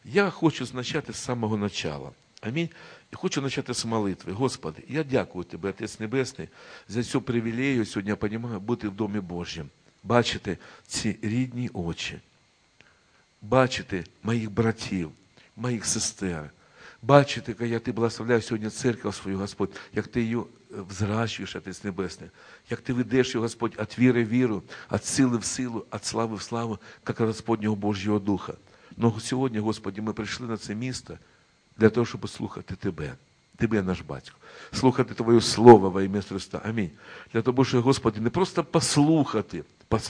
Я хочу почати з самого начала. Амінь. І хочу почати з молитви. Господи, я дякую Тебе, Отець Небесний, за цю привілею, сьогодні я розумію, бути в Домі Божому. Бачити ці рідні очі. Бачити моїх братів, моїх сестер. Бачити, як Ти благословляєш сьогодні церкву свою, Господь, як Ти її взращуєш, Отець Небесний, як Ти ведеш її, Господь, від віри в віру, від сили в силу, від слави в славу, як Господнього Божого Духа. Но сьогодні, Господи, ми прийшли на це місце для того, щоб слухати Тебе. Тебе, наш Батько. Слухати Твоє Слово во ім'я Христа. Амінь. Для того, щоб, Господи, не просто послухати,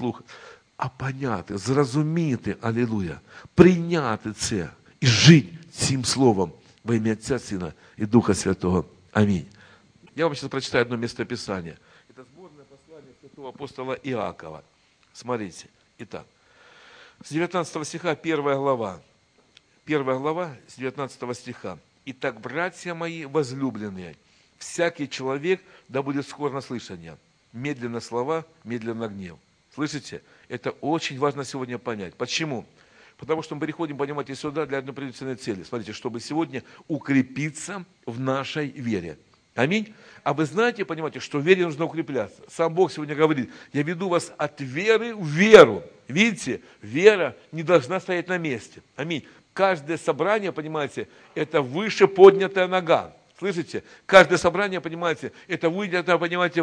а поняти, зрозуміти, алілуя, прийняти це і жити цим Словом во ім'я Отця, Сина і Духа Святого. Аминь. Я вам сейчас прочитаю одно местописание. Это сборное послание святого апостола Иакова. Смотрите. Итак, с 19 стиха 1 глава. 1 глава с 19 стиха. «Итак, братья мои возлюбленные, всякий человек да будет скор на слышание, медленно слова, медленно гнев». Слышите? Это очень важно сегодня понять. Почему? Потому что мы переходим, понимаете, сюда для одной предельной цели. Смотрите, чтобы сегодня укрепиться в нашей вере. Аминь. А вы знаете, понимаете, что в вере нужно укрепляться. Сам Бог сегодня говорит, я веду вас от веры в веру. Видите, вера не должна стоять на месте. Аминь. Каждое собрание, понимаете, это выше поднятая нога. Слышите? Каждое собрание, понимаете, это поднятая,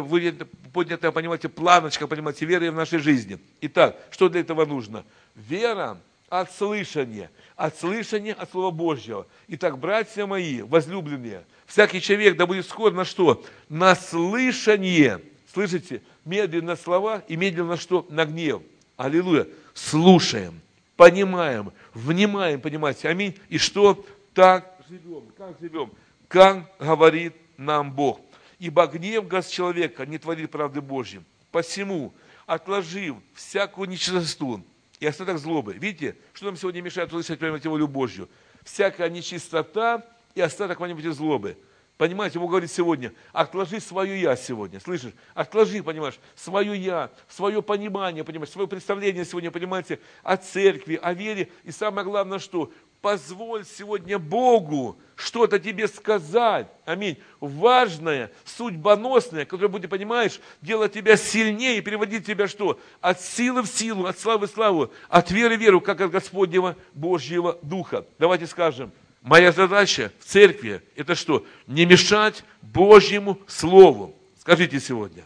понимаете, планочка, понимаете, веры в нашей жизни. Итак, что для этого нужно? Вера от слышания от Слова Божьего. Итак, братья мои, возлюбленные, всякий человек да будет скор на что? На слышание. Слышите? Медленно слова и медленно что? На гнев. Аллилуйя. Слушаем, понимаем, внимаем, понимаете. Аминь. И что? Так живем. Как живем? Как говорит нам Бог. Ибо гнев газ человека не творит правды Божьей. Посему, отложив всякую нечистоту и остаток злобы. Видите, что нам сегодня мешает услышать, понимаете, волю Божью? Всякая нечистота и остаток, понимаете, злобы. Понимаете, Бог говорит сегодня, отложи свое «я» сегодня, слышишь? Отложи, понимаешь, свое «я», свое понимание, понимаешь, свое представление сегодня, понимаете, о церкви, о вере. И самое главное, что? Позволь сегодня Богу что-то тебе сказать. Аминь. Важное, судьбоносное, которое будет, понимаешь, делать тебя сильнее и переводить тебя что? От силы в силу, от славы в славу, от веры в веру, как от Господнего Божьего Духа. Давайте скажем, моя задача в церкви – это что? Не мешать Божьему Слову. Скажите сегодня.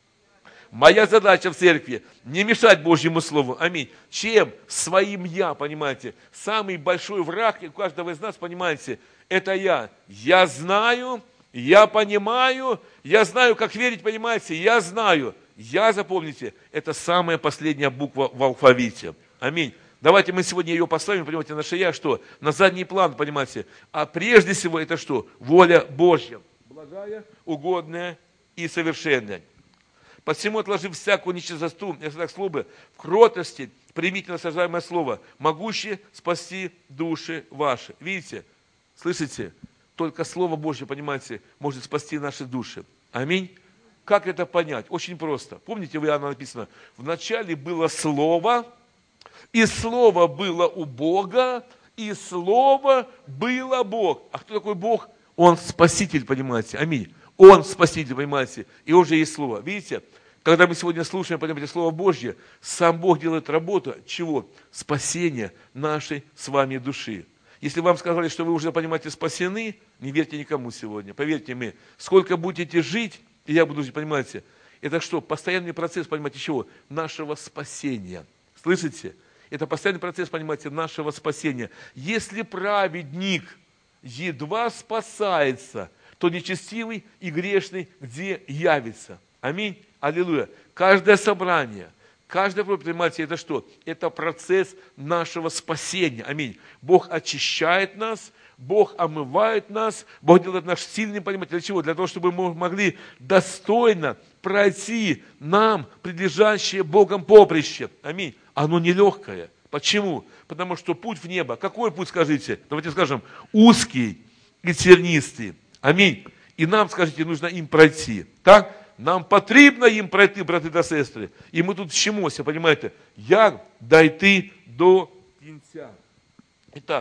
Моя задача в церкви – не мешать Божьему Слову. Аминь. Чем? Своим «я», понимаете. Самый большой враг у каждого из нас, понимаете, это «я». Я знаю, я понимаю, я знаю, как верить, понимаете, я знаю. «Я», запомните, это самая последняя буква в алфавите. Аминь. Давайте мы сегодня ее поставим, понимаете, наше «я» что? На задний план, понимаете. А прежде всего это что? Воля Божья. Благая, угодная и совершенная. Посему, отложив всякую нечистоту, я так слово, в кротости примите насаждаемое слово, могущее спасти души ваши. Видите? Слышите? Только Слово Божье, понимаете, может спасти наши души. Аминь. Как это понять? Очень просто. Помните, в Иоанна написано, вначале было Слово, и Слово было у Бога, и Слово было Бог. А кто такой Бог? Он Спаситель, понимаете? Аминь. Он Спаситель, понимаете? И уже есть Слово. Видите? Когда мы сегодня слушаем, понимаете, Слово Божье, сам Бог делает работу. Чего? Спасение нашей с вами души. Если вам сказали, что вы уже, понимаете, спасены, не верьте никому сегодня. Поверьте мне, сколько будете жить, и я буду жить, понимаете, это что? Постоянный процесс, понимаете, чего? Нашего спасения. Слышите? Это постоянный процесс, понимаете, нашего спасения. Если праведник едва спасается, то нечестивый и грешный где явится. Аминь. Аллилуйя. Каждое собрание, каждое проповедь, понимаете, это что? Это процесс нашего спасения. Аминь. Бог очищает нас, Бог омывает нас, Бог делает нас сильным, понимаете, для чего? Для того, чтобы мы могли достойно пройти нам предлежащее Богом поприще. Аминь. Оно нелегкое. Почему? Потому что путь в небо. Какой путь, скажите? Давайте скажем, узкий и тернистый. Аминь. И нам, скажите, нужно им пройти. Так? Нам потрібно їм пройти, брати та сестри. І ми тут вчимося, понимаете, як дойти до кінця. Итак,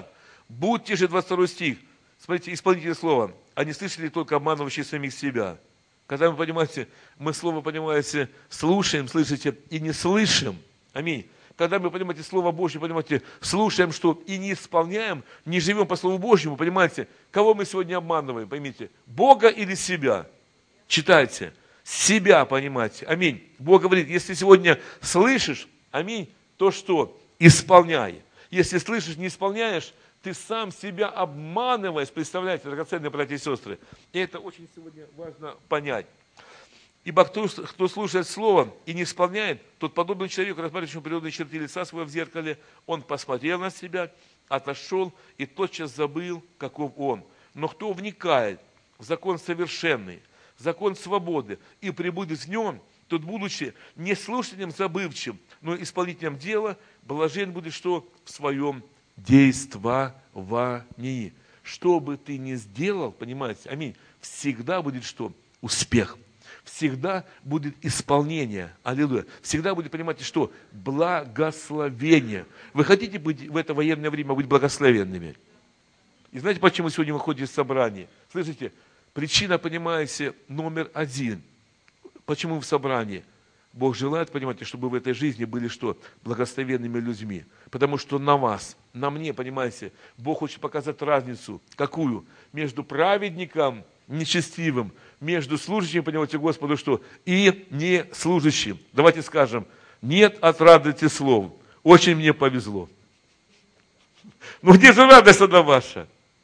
Будьте же, 22 стих, смотрите, исполнители слова, они слышали только обманывающие самих себя. Когда мы, понимаете, мы слово, понимаете, слушаем, слышите, и не слышим. Аминь. Когда мы, понимаете, Слово Божье, понимаете, слушаем, что и не исполняем, не живем по Слову Божьему, понимаете, кого мы сегодня обманываем, поймите, Бога или себя? Читайте, себя, понимаете, аминь. Бог говорит, если сегодня слышишь, аминь, то что? Исполняй. Если слышишь, не исполняешь, ты сам себя обманываешь, представляете, драгоценные братья и сестры. И это очень сегодня важно понять. Ибо кто слушает Слово и не исполняет, тот подобный человеку, рассматривающему природные черты лица своего в зеркале, он посмотрел на себя, отошел и тотчас забыл, каков он. Но кто вникает в закон совершенный, закон свободы и пребудет в нем, тот, будучи не слушателем забывчим, но исполнителем дела, блажен будет что? В своем действовании. Что бы ты ни сделал, понимаете, аминь, всегда будет что? Успех. Всегда будет исполнение. Аллилуйя. Всегда будет, понимаете, что? Благословение. Вы хотите быть в это военное время быть благословенными? И знаете, почему сегодня вы ходите в собрание? Слышите? Причина, понимаете, номер один. Почему вы в собрании? Бог желает, понимаете, чтобы вы в этой жизни были что? Благословенными людьми. Потому что на вас, на мне, понимаете, Бог хочет показать разницу. Какую? Между праведником, нечестивым, между служащим, понимаете, Господу, что? И не служащим. Давайте скажем, нет от радости слов. Очень мне повезло. Ну где же радость она ваша?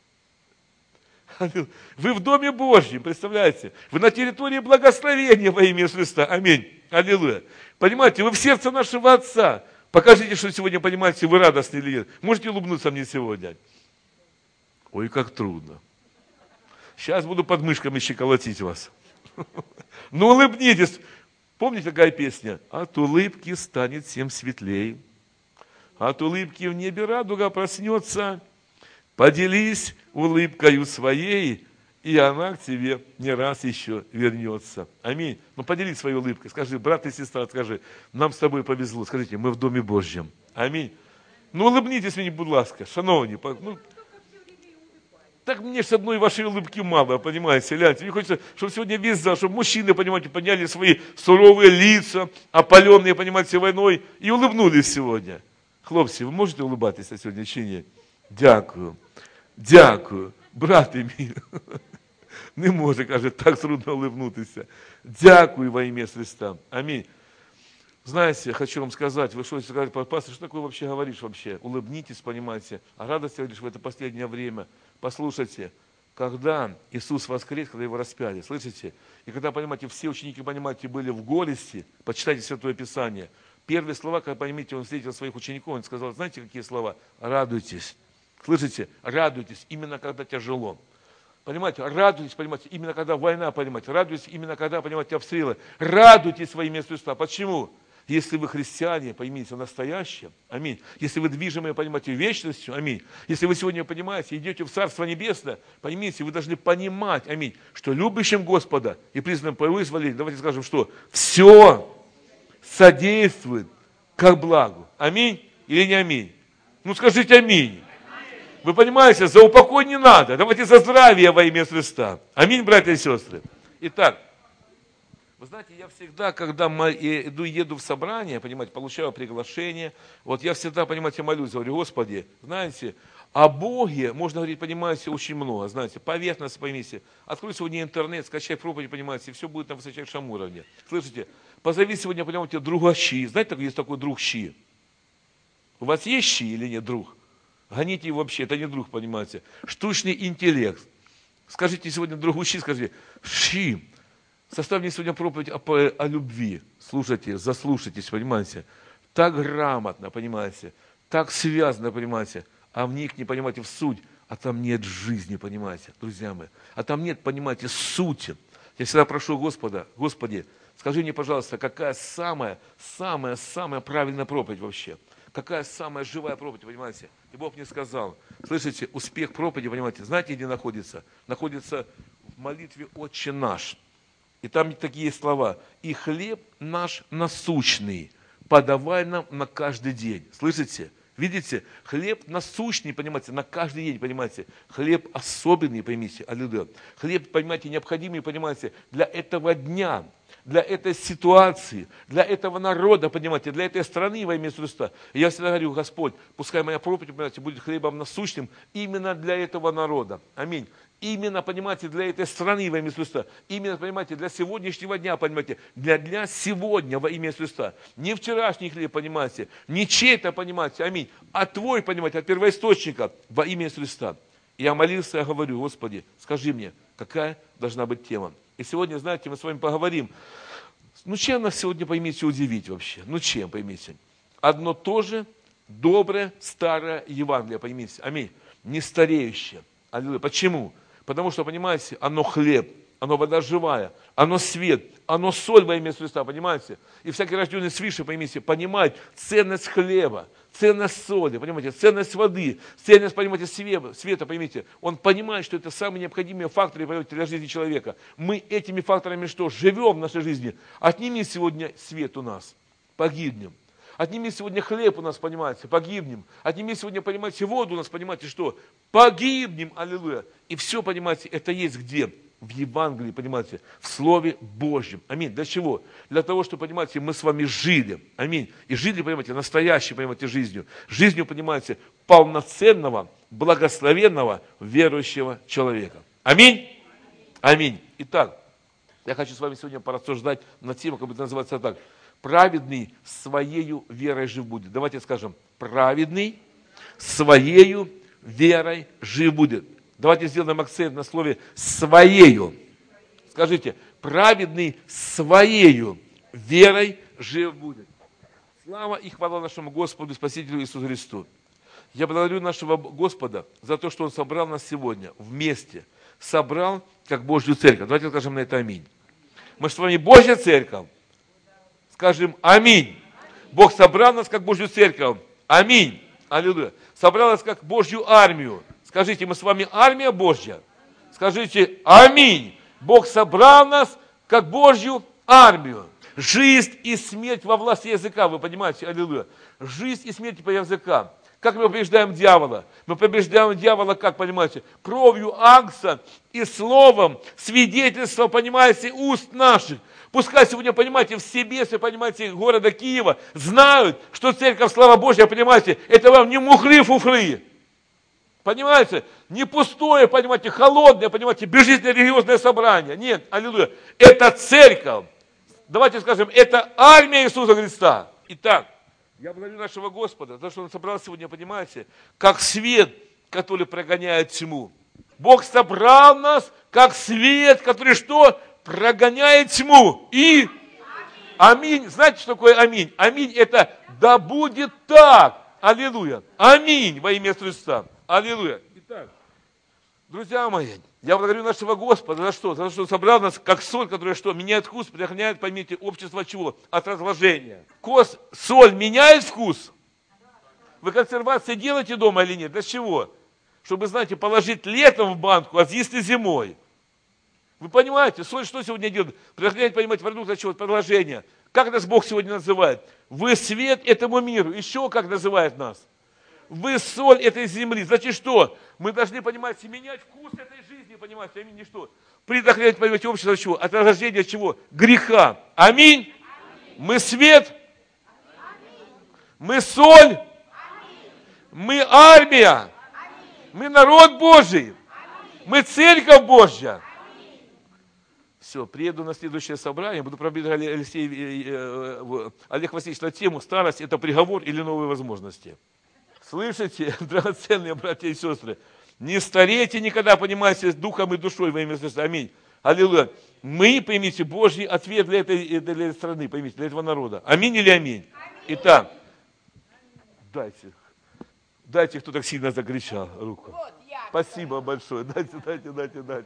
Вы в Доме Божьем, представляете? Вы на территории благословения во имя Христа. Аминь. Аллилуйя. Понимаете, вы в сердце нашего Отца. Покажите, что сегодня, понимаете, вы радостны или нет. Можете улыбнуться мне сегодня? Ой, как трудно. Сейчас буду под мышками щеколотить вас. Ну, улыбнитесь. Помните, какая песня? От улыбки станет всем светлей. От улыбки в небе радуга проснется. Поделись улыбкою своей, и она к тебе не раз еще вернется. Аминь. Ну, поделись своей улыбкой. Скажи, брат и сестра, скажи, нам с тобой повезло. Скажите, мы в Доме Божьем. Аминь. Ну, улыбнитесь мені, будь ласка, шановні. Ну, так мне ж одной вашей улыбки мало, понимаете, гляньте. Мне хочется, чтобы сегодня весь зал, чтобы мужчины, понимаете, подняли свои суровые лица, опаленные, понимаете, войной, и улыбнулись сегодня. Хлопці, ви можете улыбатися сьогодні чи ні? Дякую. Дякую. Брати мій. Не може, каже, так трудно улыбнутися. Дякую во имя Христа. Аминь. Знаете, я хочу вам сказать, вы что сказать, пастор, что такое вообще говоришь вообще? Улыбнитесь, понимаете. А радость лишь в это последнее время. Послушайте, когда Иисус воскрес, когда его распяли, слышите? И когда, понимаете, все ученики, понимаете, были в горести, почитайте Святое Писание. Первые слова, когда, поймите, он встретил своих учеников, он сказал, знаете, какие слова? Радуйтесь. Слышите? Радуйтесь, именно когда тяжело. Понимаете, радуйтесь, понимаете, именно когда война, понимаете, радуйтесь именно когда, понимаете, обстрелы. Радуйтесь во имя Христа. Почему? Если вы христиане, поймите, настоящие, аминь. Если вы движимые, понимаете, вечностью, аминь. Если вы сегодня, понимаете, идете в Царство Небесное, поймите, вы должны понимать, аминь, что любящим Господа и признанным по вызволению, давайте скажем, что все содействует как благу. Аминь или не аминь? Ну скажите аминь. Вы понимаете, за упокой не надо. Давайте за здравие во имя Христа. Аминь, братья и сестры. Итак, вы знаете, я всегда, когда еду в собрание, понимаете, получаю приглашение, вот я всегда, понимаете, молюсь, говорю, Господи, знаете, о Боге можно говорить, понимаете, очень много, знаете, поверхностно поймите. Открой сегодня интернет, скачай проповедь, понимаете, все будет на высочайшем уровне. Слышите, позови сегодня, понимаете, друга щи. Знаете, есть такой друг щи? У вас есть щи или нет друг? Гоните его вообще, это не друг, понимаете. Штучный интеллект. Скажите сегодня другу щи, скажите, щи. Составь мне сегодня проповедь о любви. Слушайте, заслушайтесь, понимаете. Так грамотно, понимаете. Так связано, понимаете. А вникни, понимаете, в суть. А там нет жизни, понимаете, друзья мои. А там нет, понимаете, сути. Я всегда прошу Господа, Господи, скажи мне, пожалуйста, какая самая правильная проповедь вообще? Какая самая живая проповедь, понимаете? И Бог мне сказал, слышите, успех проповеди, понимаете, знаете, где находится? Находится в молитве «Отче наш». И там такие слова. «И хлеб наш насущный подавай нам на каждый день». Слышите? Видите, хлеб насущный, понимаете, на каждый день, понимаете. Хлеб особенный, поймите, аллилуйя. Хлеб, понимаете, необходимый, понимаете, для этого дня, для этой ситуации, для этого народа, понимаете, для этой страны во имя Иисуса Христа. И я всегда говорю, Господь, пускай моя проповедь, понимаете, будет хлебом насущным именно для этого народа. Аминь. Именно, понимаете, для этой страны во имя Иисуса Христа. Именно, понимаете, для сегодняшнего дня, понимаете, для дня сегодня во имя Иисуса Христа. Не вчерашний хлеб, понимаете, не чей-то, понимаете, аминь, а твой, понимаете, от первоисточника во имя Иисуса Христа. Я молился, я говорю, Господи, скажи мне, какая должна быть тема. И сегодня, знаете, мы с вами поговорим. Ну, чем нас сегодня, поймите, удивить вообще? Ну, чем, поймите? Одно то же доброе старое Евангелие, поймите, аминь, не стареющее. Аллилуйя. Почему? Потому что, понимаете, оно хлеб, оно вода живая, оно свет, оно соль во имя Иисуса Христа, понимаете? И всякий рожденный свыше, поймите, понимает ценность хлеба, ценность соли, понимаете, ценность воды, ценность, понимаете, света, поймите. Он понимает, что это самые необходимые факторы, понимаете, для жизни человека. Мы этими факторами что? Живем в нашей жизни. Отними сегодня свет у нас, погибнем. Отними сегодня хлеб у нас, понимаете, погибнем. Отними сегодня, понимаете, воду у нас, понимаете, что? Погибнем, аллилуйя. И все, понимаете, это есть где? В Евангелии, понимаете, в Слове Божьем. Аминь. Для чего? Для того, чтобы, понимаете, мы с вами жили. Аминь. И жили, понимаете, настоящей, понимаете, жизнью. Жизнью, понимаете, полноценного, благословенного, верующего человека. Аминь. Аминь. Итак, я хочу с вами сегодня порассуждать на тему, как бы это называется так. Праведный своею верой жив будет. Давайте скажем, праведный своею верой жив будет. Давайте сделаем акцент на слове «своею». Скажите, праведный своею верой жив будет. Слава и хвала нашему Господу, Спасителю Иисусу Христу. Я благодарю нашего Господа за то, что Он собрал нас сегодня вместе. Собрал, как Божью церковь. Давайте скажем на это аминь. Мы с вами Божья церковь. Скажем аминь. Бог собрал нас, как Божью церковь. Аминь. Аллилуйя. Собрал нас, как Божью армию. Скажите, мы с вами армия Божья. Скажите аминь. Бог собрал нас, как Божью армию. Жизнь и смерть во власти языка. Вы понимаете? Аллилуйя. Жизнь и смерть по языкам. Как мы побеждаем дьявола? Мы побеждаем дьявола, как, понимаете, кровью Агнца и словом свидетельства, понимаете, уст наших. Пускай сегодня, понимаете, все бесы, понимаете, города Киева знают, что церковь, слава Божья, понимаете, это вам не мухры-фуфры. Понимаете? Не пустое, понимаете, холодное, понимаете, безжизненное религиозное собрание. Нет, аллилуйя. Это церковь. Давайте скажем, это армия Иисуса Христа. Итак, я благодарю нашего Господа за то, что Он собрал сегодня, понимаете, как свет, который прогоняет тьму. Бог собрал нас, как свет, который что? Прогоняет тьму. И аминь. Знаете, что такое аминь? Аминь это да будет так. Аллилуйя. Аминь во имя Христа. Аллилуйя. Итак, друзья мои, я благодарю нашего Господа за что? За то, что Он собрал нас, как соль, которая что? Меняет вкус, предохраняет, поймите, общество чего? От разложения. Соль меняет вкус? Вы консервации делаете дома или нет? Для чего? Чтобы, знаете, положить летом в банку, а съесть зимой. Вы понимаете, соль что сегодня делает? Предохраняет, понимаете, продукт для чего? Продолжение. Как нас Бог сегодня называет? Вы свет этому миру. Еще как называет нас? Вы соль этой земли. Значит, что? Мы должны, понимаете, менять вкус этой жизни, понимаете, аминь, не что? Предохранять, понимаете, общество чего? От рождения чего? Греха. Аминь. Мы свет. Мы соль. Мы армия. Мы народ Божий. Мы церковь Божья. Все, приеду на следующее собрание, буду пробегать Олег Васильевич на тему «Старость – это приговор или новые возможности». Слышите, драгоценные братья и сестры? Не старейте никогда, понимаете, духом и душой во имя Иисуса. Аминь. Аллилуйя. Мы, поймите, Божий ответ для этой страны, поймите, для этого народа. Аминь или аминь? Итак, дайте, кто так сильно закричал руку. Спасибо большое. Дайте.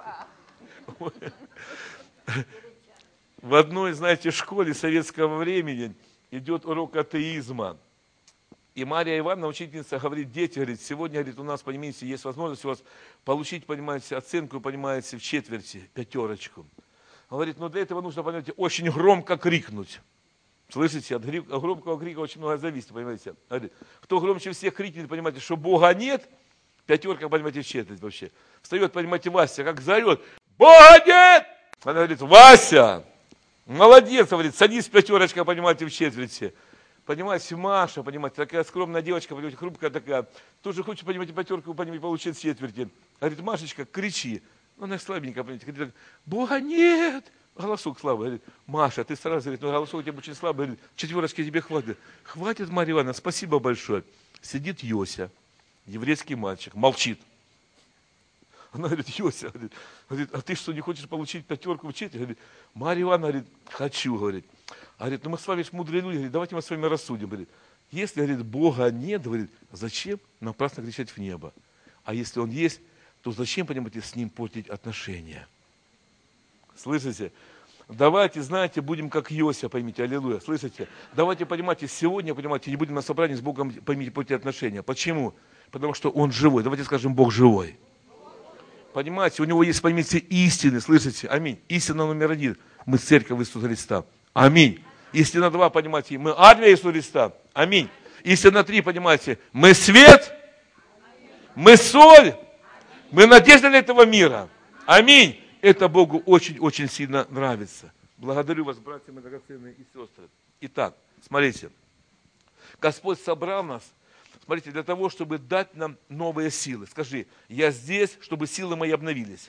В одной, знаете, школе советского времени идет урок атеизма. И Мария Ивановна, учительница, говорит, дети, говорит, сегодня, говорит, у нас, понимаете, есть возможность у вас получить, понимаете, оценку, понимаете, в четверти, 5. Говорит, но для этого нужно, понимаете, очень громко крикнуть. Слышите, от громкого крика очень много зависит, понимаете. Говорит, кто громче всех крикнет, понимаете, что Бога нет, пятерка, понимаете, в четверть вообще. Встает, понимаете, Вася, как заорет, Бога нет! Она говорит, Вася, молодец, говорит, садись, пятерочка, понимаете, в четверти. Понимаете, Маша, понимаете, такая скромная девочка, понимаете, хрупкая такая, тоже хочет, понимаете, пятерку, понимаете, получить в четверти. Говорит, Машечка, кричи. Ну, она слабенькая, понимаете, говорит, Бога нет! Голосок слабый. Говорит, Маша, ты сразу, говорит, ну голосок у тебя очень слабый. Говорит, четверочки тебе хватит. Хватит, Марья Ивановна, спасибо большое. Сидит Йося, еврейский мальчик, молчит. Она говорит, Йося, говорит, а ты что, не хочешь получить пятерку в четверть? Говорит, Марья Ивановна, говорит, хочу, говорит. Говорит, ну мы с вами же мудрые люди, говорит, давайте мы с вами рассудим. Говорит, если, говорит, Бога нет, говорит, зачем напрасно кричать в небо? А если Он есть, то зачем, понимаете, с Ним портить отношения? Слышите? Давайте, знаете, будем как Йося, поймите, аллилуйя, слышите? Давайте, понимаете, сегодня, понимаете, не будем на собрании с Богом, поймите, портить отношения. Почему? Потому что Он живой. Давайте скажем, Бог живой. Понимаете, у Него есть, поймите, истины, слышите? Аминь. Истина номер 1. Мы церковь Иисуса Христа. Аминь. Истина 2, понимаете, мы армия Иисуса Христа. Аминь. Истина 3, понимаете, мы свет, мы соль, мы надежда для этого мира. Аминь. Это Богу очень-очень сильно нравится. Благодарю вас, братья мои драгоценные и сестры. Итак, смотрите. Господь собрал нас, смотрите, для того, чтобы дать нам новые силы. Скажи, я здесь, чтобы силы мои обновились.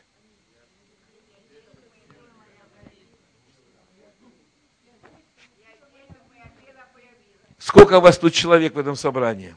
Сколько у вас тут человек в этом собрании?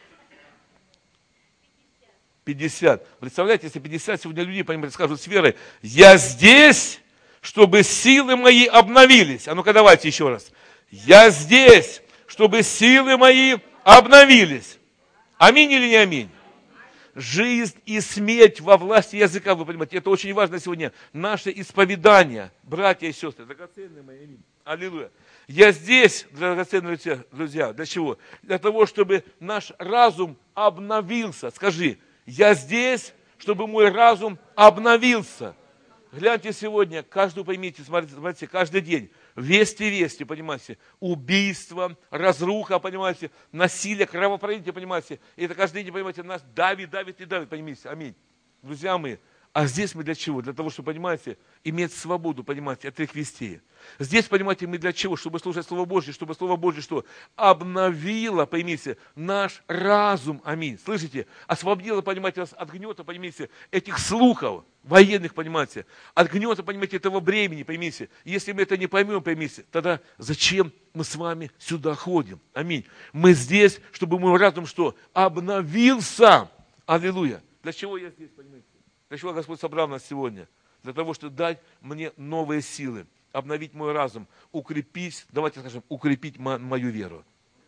50. Представляете, если 50 сегодня людей, понимаете, скажут с верой, я здесь, чтобы силы мои обновились. А ну-ка давайте еще раз. Я здесь, чтобы силы мои обновились. Аминь или не аминь? Жизнь и смерть во власти языка, вы понимаете, это очень важно сегодня. Наше исповедание, братья и сестры, драгоценные мои, аминь. Аллилуйя. Я здесь, драгоценные друзья, для чего? Для того, чтобы наш разум обновился. Скажи, я здесь, чтобы мой разум обновился. Гляньте сегодня, каждую, поймите, смотрите, каждый день, вести, понимаете, убийство, разруха, понимаете, насилие, кровопролитие, понимаете, и это каждый день, понимаете, нас давит, понимаете, аминь. Друзья мои, а здесь мы для чего? Для того, чтобы, понимаете, иметь свободу, понимаете, от этих вестей. Здесь, понимаете, мы для чего? Чтобы слушать Слово Божье, чтобы Слово Божье что? Обновило, поймите, наш разум, аминь. Слышите? Освободило, понимаете, нас от гнета, понимаете, этих слухов военных, понимаете, от гнета, понимаете, этого бремени, поймите. Если мы это не поймем, поймите, тогда зачем мы с вами сюда ходим? Аминь. Мы здесь, чтобы мой разум что? Обновился. Аллилуйя. Для чего я здесь, понимаете? Для чего Господь собрал нас сегодня? Для того, чтобы дать мне новые силы, обновить мой разум, укрепить, давайте скажем, укрепить мою веру.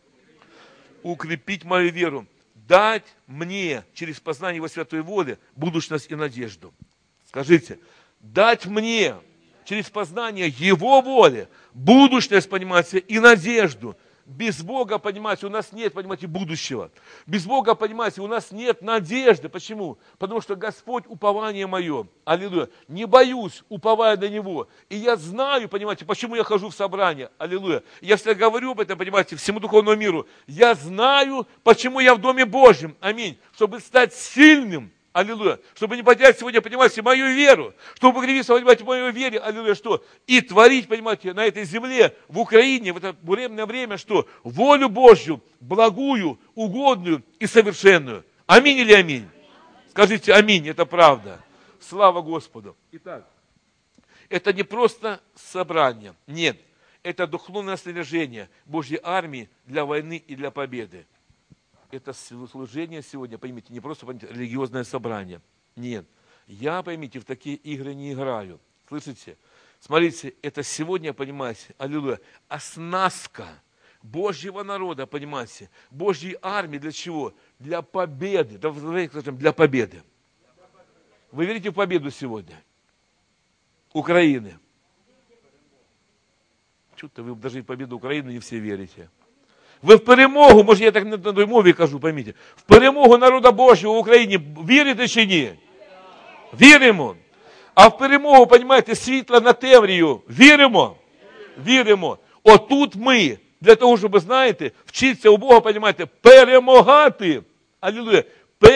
Укрепить мою веру. Дать мне через познание Его святой воли будущность и надежду. Скажите, дать мне через познание Его воли будущность, понимаете, и надежду. Без Бога, понимаете, у нас нет, понимаете, будущего. Без Бога, понимаете, у нас нет надежды. Почему? Потому что Господь упование мое. Аллилуйя. Не боюсь, уповая на Него. И я знаю, понимаете, почему я хожу в собрание. Аллилуйя. Я всегда говорю об этом, понимаете, всему духовному миру. Я знаю, почему я в Доме Божьем. Аминь. Чтобы стать сильным. Аллилуйя. Чтобы не потерять сегодня, понимаете, мою веру. Чтобы укрепиться, понимаете, в моей вере. Аллилуйя, что? И творить, понимаете, на этой земле, в Украине, в это буремное время, что? Волю Божью, благую, угодную и совершенную. Аминь или аминь? Скажите аминь, это правда. Слава Господу. Итак, это не просто собрание. Нет. Это духовное снаряжение Божьей армии для войны и для победы. Это служение сегодня, поймите, не просто, поймите, религиозное собрание. Нет. Я, поймите, в такие игры не играю. Слышите? Смотрите, это сегодня, понимаете, аллилуйя, оснастка Божьего народа, понимаете, Божьей армии для чего? Для победы. Давайте скажем, для победы. Вы верите в победу сегодня? Украины. Что-то вы даже в победу Украины не все верите. Ви в перемогу, може я так на той мові кажу, пойміть, в перемогу народа Божого в Україні вірите чи ні? Віримо. А в перемогу, розумієте, світла на темрію віримо? Віримо. Отут ми, для того, щоб, знаєте, вчитися у Бога, розумієте, перемагати. Аллилуйя.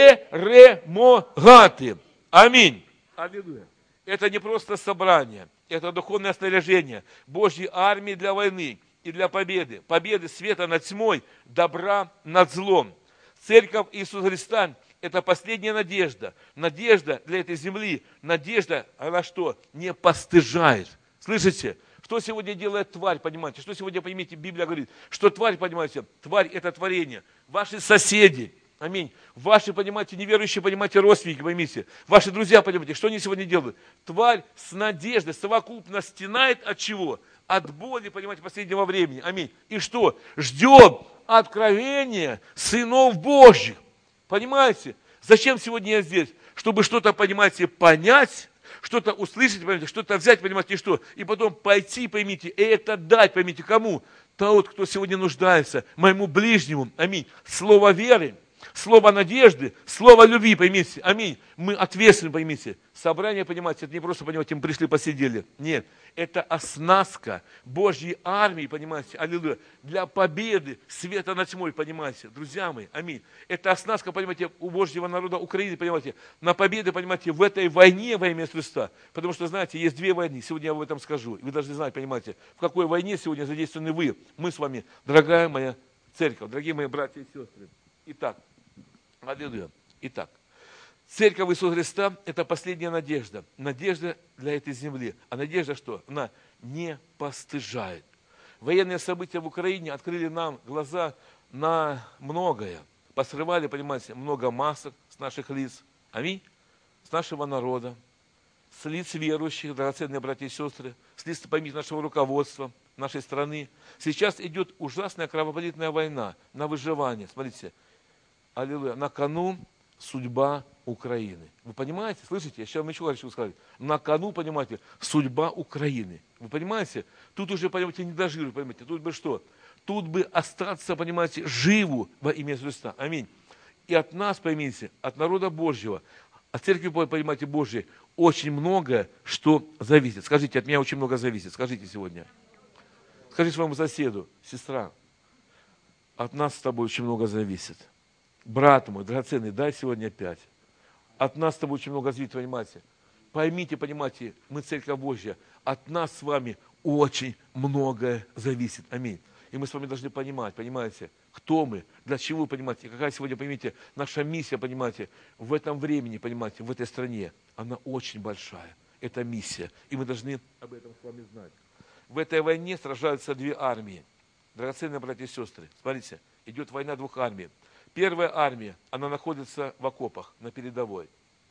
Перемагати. Аминь. Аллилуйя. Это не просто собрание, это духовное снаряжение Божьей армии для войны и для победы. Победы света над тьмой, добра над злом. Церковь Иисуса Христа – это последняя надежда. Надежда для этой земли. Надежда, она что? Не постыжает. Слышите? Что сегодня делает тварь, понимаете? Что сегодня, поймите, Библия говорит, что тварь, понимаете, тварь – это творение. Ваши соседи, аминь. Ваши, понимаете, неверующие, понимаете, родственники, поймите. Ваши друзья, понимаете, что они сегодня делают? Тварь с надеждой совокупно стенает от чего? От боли, понимаете, последнего времени. Аминь. И что? Ждем откровения сынов Божьих. Понимаете? Зачем сегодня я здесь? Чтобы что-то, понимаете, понять, что-то услышать, понимаете, что-то взять, понимаете, и что? И потом пойти, поймите, и это дать, поймите, кому? Тот, кто сегодня нуждается, моему ближнему. Аминь. Слово веры. Слово надежды, слово любви, поймите, аминь. Мы ответственны, поймите. Собрание, понимаете, это не просто, понимаете, мы пришли, посидели. Нет, это оснастка Божьей армии, понимаете, аллилуйя, для победы света над тьмой, понимаете, друзья мои, аминь. Это оснастка, понимаете, у Божьего народа Украины, понимаете, на победы, понимаете, в этой войне во имя Христа. Потому что, знаете, есть две войны, сегодня я об этом скажу. Вы должны знать, понимаете, в какой войне сегодня задействованы вы. Мы с вами, дорогая моя церковь, дорогие мои братья и сестры. Итак, аллилуйя. Итак, церковь Иисуса Христа – это последняя надежда. Надежда для этой земли. А надежда что? Она не постыжает. Военные события в Украине открыли нам глаза на многое. Посрывали, понимаете, много масок с наших лиц. Аминь. С нашего народа. С лиц верующих, драгоценные братья и сестры. С лиц, поймите, нашего руководства, нашей страны. Сейчас идет ужасная кровопролитная война на выживание. Смотрите. Аллилуйя. На кону судьба Украины. Вы понимаете? Слышите? Я сейчас вам еще хочу сказать. На кону, понимаете, судьба Украины. Вы понимаете? Тут уже, понимаете, не до жира, понимаете. Тут бы что? Тут бы остаться, понимаете, живу во имя Христа. Аминь. И от нас, поймите, от народа Божьего, от церкви, понимаете, Божьей, очень многое, что зависит. Скажите, от меня очень много зависит. Скажите сегодня. Скажите своему соседу, сестра, от нас с тобой очень много зависит. Брат мой, драгоценный, дай сегодня 5. От нас с тобой очень много зависит, понимаете. Поймите, понимаете, мы церковь Божья. От нас с вами очень многое зависит. Аминь. И мы с вами должны понимать, понимаете, кто мы, для чего, понимаете, какая сегодня, поймите, наша миссия, понимаете, в этом времени, понимаете, в этой стране. Она очень большая. Это миссия. И мы должны об этом с вами знать. В этой войне сражаются две армии. Драгоценные братья и сестры. Смотрите, идет война двух армий. Первая армия, она находится в окопах, на передовой.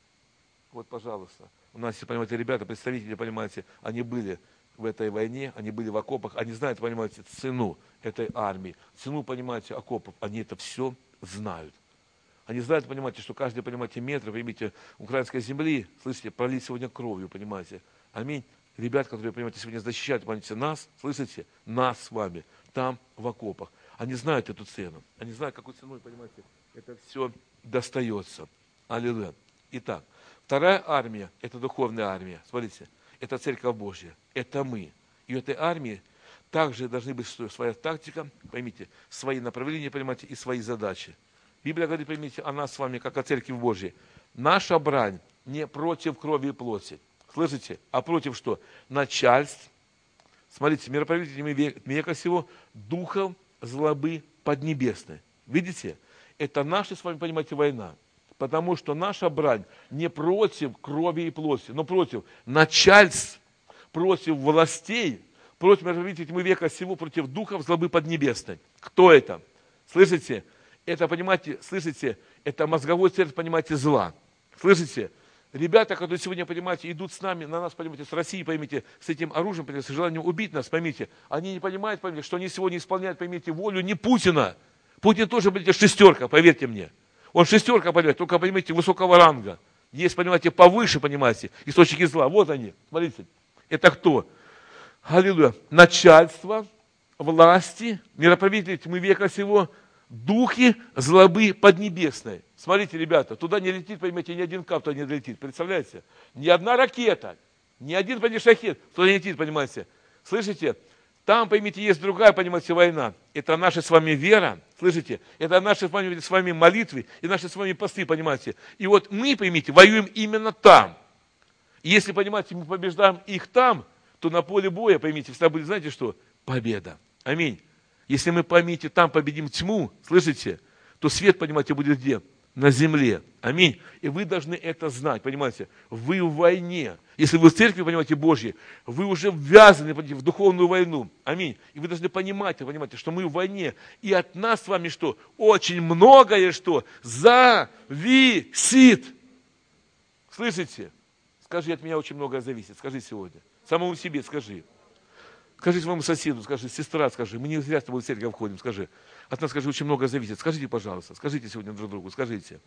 Вот, пожалуйста. У нас, понимаете, ребята, представители, понимаете, они были в этой войне, они были в окопах, они знают, понимаете, цену этой армии, цену, понимаете, окопов, они это все знают. Они знают, понимаете, что каждый, понимаете, метр, поймите, украинской земли, слышите, пролить сегодня кровью, понимаете. Аминь. Ребят, которые, понимаете, сегодня защищают, понимаете, нас, слышите, нас с вами, там в окопах. Они знают эту цену. Они знают, какой ценой, понимаете, это все достается. Аллилуйя. Итак, вторая армия, это духовная армия. Смотрите, это церковь Божья. Это мы. И у этой армии также должны быть своя тактика, поймите, свои направления, понимаете, и свои задачи. Библия говорит, поймите, о нас с вами, как о церкви Божьей. Наша брань не против крови и плоти. Слышите? А против что? Начальств. Смотрите, мироправителями века сего, духов злобы поднебесной. Видите? Это наша, с вами, понимаете, война. Потому что наша брань не против крови и плоти, но против начальств, против властей, против мироправителей века сего, против духов злобы поднебесной. Кто это? Слышите? Это, понимаете, слышите? Это мозговой центр, понимаете, зла. Слышите? Ребята, которые сегодня, понимаете, идут с нами, на нас, понимаете, с Россией, поймите, с этим оружием, понимаете, с желанием убить нас, поймите, они не понимают, поймите, что они сегодня исполняют, поймите, волю не Путина. Путин тоже, понимаете, шестерка, поверьте мне. Он шестерка, понимаете, только, понимаете, высокого ранга. Есть, понимаете, повыше, понимаете, источники зла. Вот они, смотрите. Это кто? Аллилуйя. Начальство, власти, мироправители тьмы века сего, духи злобы поднебесной. Смотрите, ребята, туда не летит, поймите, ни один кап туда не долетит. Представляете? Ни одна ракета, ни один, понимаете, шахет туда не летит, понимаете. Слышите? Там, поймите, есть другая, понимаете, война. Это наша с вами вера, слышите? Это наши с вами молитвы и наши с вами посты, понимаете? И вот мы, поймите, воюем именно там. И если, понимаете, мы побеждаем их там, то на поле боя, поймите, всегда будет, знаете что? Победа. Аминь. Если мы, поймите, там победим тьму, слышите, то свет, понимаете, будет где? На земле. Аминь. И вы должны это знать, понимаете? Вы в войне. Если вы в церкви, понимаете, Божьей, вы уже ввязаны, понимаете, в духовную войну. Аминь. И вы должны понимать, понимаете, что мы в войне. И от нас с вами что? Очень многое что? Зависит. Слышите? Скажи, от меня очень многое зависит. Скажи сегодня. Самому себе скажи. Скажи своему соседу, скажи, сестра, скажи, мы не зря с тобой в церковь ходим, скажи. От нас, скажи, очень многое зависит. Скажите, пожалуйста, скажите сегодня друг другу, скажите.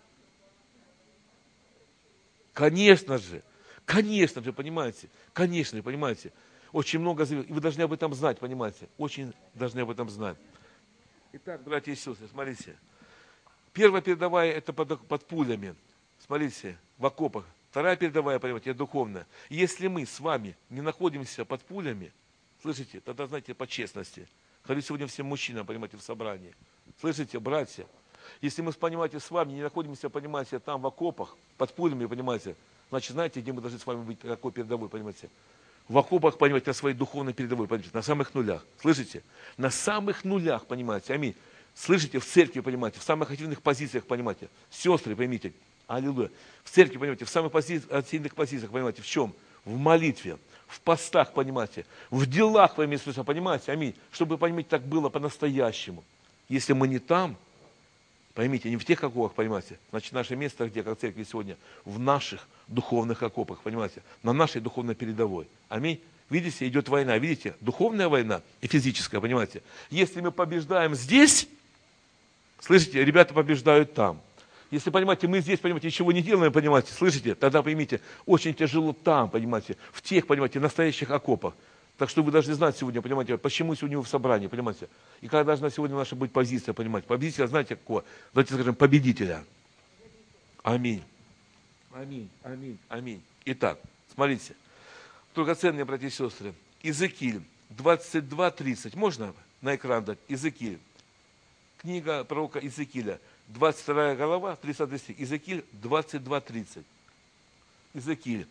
Конечно же, понимаете, конечно, понимаете. Очень много зависит. И вы должны об этом знать, понимаете. Очень должны об этом знать. Итак, братья и сестры, смотрите. Первая передовая, это под пулями. Смотрите, в окопах. Вторая передовая, понимаете, духовная. Если мы с вами не находимся под пулями, слышите, тогда, знаете, по честности. Говорю сегодня всем мужчинам, понимаете, в собрании. Слышите, братья, если мы, понимаете, с вами не находимся, понимаете, там в окопах, под пулями, понимаете, значит, знаете, где мы должны с вами быть, какой передовой, понимаете? В окопах, понимаете, на своей духовной передовой, понимаете, на самых нулях. Слышите? На самых нулях, понимаете, аминь. Слышите, в церкви, понимаете, в самых активных позициях, понимаете. Сестры, поймите, аллилуйя. В церкви, понимаете, в самых активных позициях, понимаете, в чем? В молитве, в постах, понимаете, в делах во имя Иисуса, понимаете, аминь. Чтобы, понимаете, так было по-настоящему. Если мы не там, поймите, не в тех окопах, понимаете, значит, наше место где, как церкви сегодня, в наших духовных окопах, понимаете, на нашей духовной передовой. Аминь. Видите, идет война, видите, духовная война и физическая, понимаете. Если мы побеждаем здесь, слышите, ребята побеждают там. Если, понимаете, мы здесь, понимаете, ничего не делаем, понимаете, слышите, тогда, поймите, очень тяжело там, понимаете, в тех, понимаете, настоящих окопах. Так что вы должны знать сегодня, понимаете, почему сегодня вы в собрании, понимаете. И какая должна сегодня наша быть позиция, понимаете. Позиция, знаете, какого? Давайте скажем, победителя. Аминь. Аминь, аминь, аминь. Итак, смотрите, драгоценные братья и сестры, Иезекииль 22:30. Можно на экран дать? Иезекииль. Книга пророка Иезекииля. 22 глава, 30 стих. Иезекииль 22:30. Иезекииль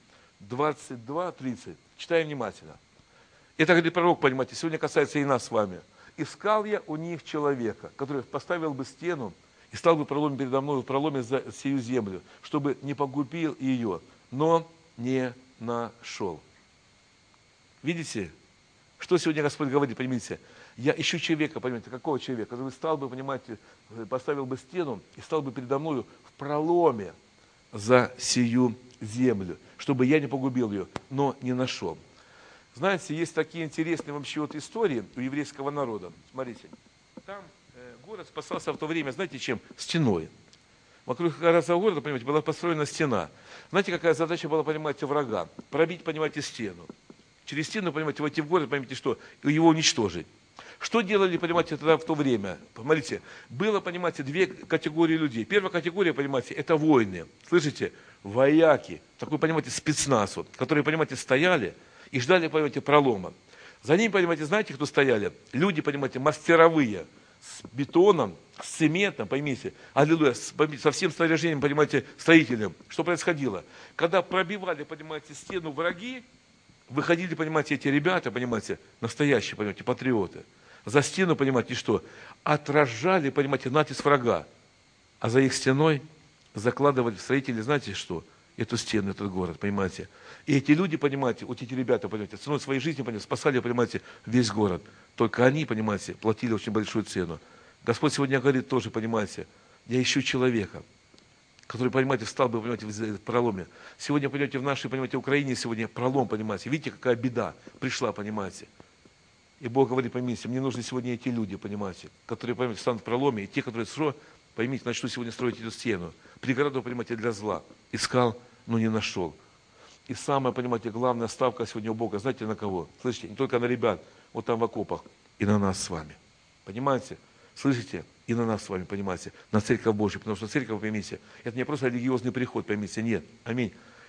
22:30. Читаем внимательно. Это, говорит пророк, понимаете, сегодня касается и нас с вами. «Искал я у них человека, который поставил бы стену и стал бы проломом передо мной в проломе за сию землю, чтобы не погубил ее, но не нашел». Видите, что сегодня Господь говорит, понимаете? Я ищу человека, понимаете, какого человека, который стал бы, понимаете, поставил бы стену и стал бы передо мною в проломе за сию землю, чтобы я не погубил ее, но не нашел. Знаете, есть такие интересные вообще вот истории у еврейского народа. Смотрите, там город спасался в то время, знаете чем? Стеной. Вокруг города, понимаете, была построена стена. Знаете, какая задача была, понимаете, врага? Пробить, понимаете, стену. Через стену, понимаете, войти в город, понимаете, что? Его уничтожить. Что делали, понимаете, тогда в то время? Смотрите, было, понимаете, две категории людей. Первая категория, понимаете, это воины. Слышите? Вояки. Такой, понимаете, спецназ, вот, которые, понимаете, стояли и ждали, понимаете, пролома. За ним, понимаете, знаете, кто стояли? Люди, понимаете, мастеровые, с бетоном, с цементом, поймите, аллилуйя, со всем снаряжением, понимаете, строителем. Что происходило? Когда пробивали, понимаете, стену враги, выходили, понимаете, эти ребята, понимаете, настоящие, понимаете, патриоты. За стену, понимаете, что? Отражали, понимаете, натиск врага. А за их стеной закладывали строители, знаете что? Эту стену, этот город, понимаете. И эти люди, понимаете, вот эти ребята, понимаете, ценой своей жизни, понимаете, спасали, понимаете, весь город. Только они, понимаете, платили очень большую цену. Господь сегодня говорит тоже, понимаете, я ищу человека, который, понимаете, встал бы, понимаете, в проломе. Сегодня, понимаете, в нашей, понимаете, Украине сегодня пролом, понимаете. Видите, какая беда пришла, понимаете. И Бог говорит, поймите, мне нужны сегодня эти люди, понимаете, которые, понимаете, станут в проломе, и те, которые, поймите, начнут сегодня строить эту стену. Преграду, понимаете, для зла. Искал, но не нашел. И самая, понимаете, главная ставка сегодня у Бога, знаете, на кого? Слышите, не только на ребят, вот там в окопах, и на нас с вами. Понимаете? Слышите? И на нас с вами, понимаете, на Церковь Божию. Потому что Церковь, поймите, это не просто религиозный приход, поймите, нет. Аминь.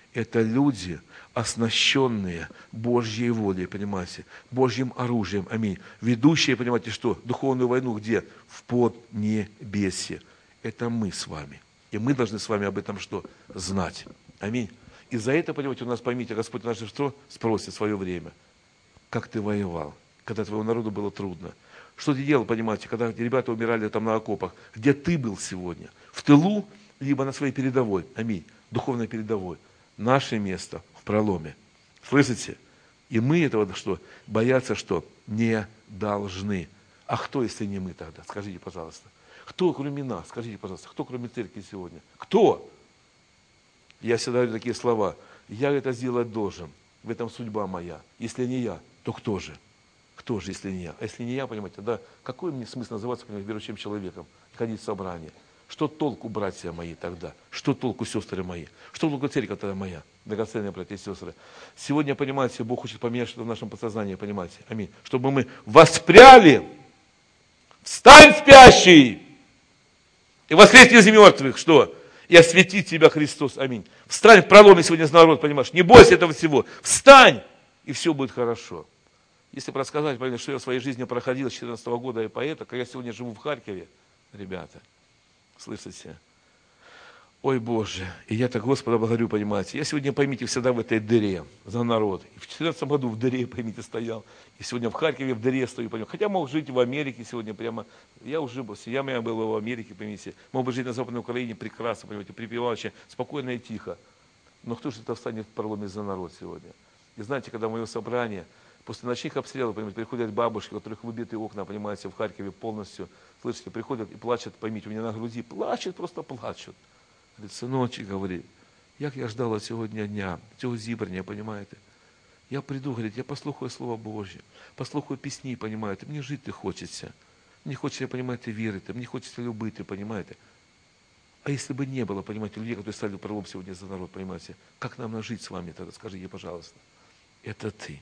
Это люди, оснащенные Божьей волей, понимаете, Божьим оружием, аминь. Ведущие, понимаете, что? Духовную войну где? В поднебесье. Это мы с вами. И мы должны с вами об этом что? Знать. Аминь. И за это, понимаете, у нас, поймите, Господь наш что? Спросит в свое время. Как ты воевал, когда твоему народу было трудно? Что ты делал, понимаете, когда ребята умирали там на окопах? Где ты был сегодня? В тылу, либо на своей передовой? Аминь. Духовной передовой. Наше место в проломе. Слышите? И мы этого что? Бояться что? Не должны. А кто, если не мы тогда? Скажите, пожалуйста. Кто, кроме нас? Скажите, пожалуйста. Кто, кроме церкви сегодня? Кто? Я всегда говорю такие слова. Я это сделать должен. В этом судьба моя. Если не я, то кто же? Кто же, если не я? А если не я, понимаете, да, какой мне смысл называться, понимаете, верующим человеком, ходить в собрание? Что толку, братья мои, тогда? Что толку, сестры мои? Что толку, церковь тогда моя? Драгоценные братья и сестры. Сегодня, понимаете, Бог хочет поменять что-то в нашем подсознании, понимаете? Аминь. Чтобы мы воспряли. Встань, спящий! И воскресни из мертвых. Что? И осветит тебя Христос. Аминь. Встань в проломе сегодня за народ, понимаешь? Не бойся этого всего. Встань, и все будет хорошо. Если бы рассказать, что я в своей жизни проходил с 2014 года и поэта, как я сегодня живу в Харькове, ребята, слышите? Ой, Боже, и я так Господа благодарю, понимаете. Я сегодня, поймите, всегда в этой дыре за народ. И в 2014 году в дыре, поймите, стоял. И сегодня в Харькове в дыре стою, понимаете. Хотя мог жить в Америке сегодня прямо. Я уже был, семья моя была в Америке, поймите. Мог бы жить на Западной Украине прекрасно, понимаете, припеваючи, спокойно и тихо. Но кто же это встанет в проломе за народ сегодня? И знаете, когда мое собрание, после ночных обстрелов, понимаете, приходят бабушки, у которых выбиты окна, понимаете, в Харькове полностью, слышите, приходят и плачут, поймите, у меня на груди, плачут, просто плачут. Говорит, сыночек, говорит, як я ждала сьогодні дня, цього зібрання, понимаете? Я приду, говорит, я послухаю Слово Божье, послухаю пісні, понимаете, мені жити хочеться. Мені хочеться, понимаете, вірити, мені хочеться любити, понимаете? А если бы не было, понимаете, людей, которые стали пролом сегодня за народ, понимаете, как нам жить с вами тогда, скажите, пожалуйста. Это ты.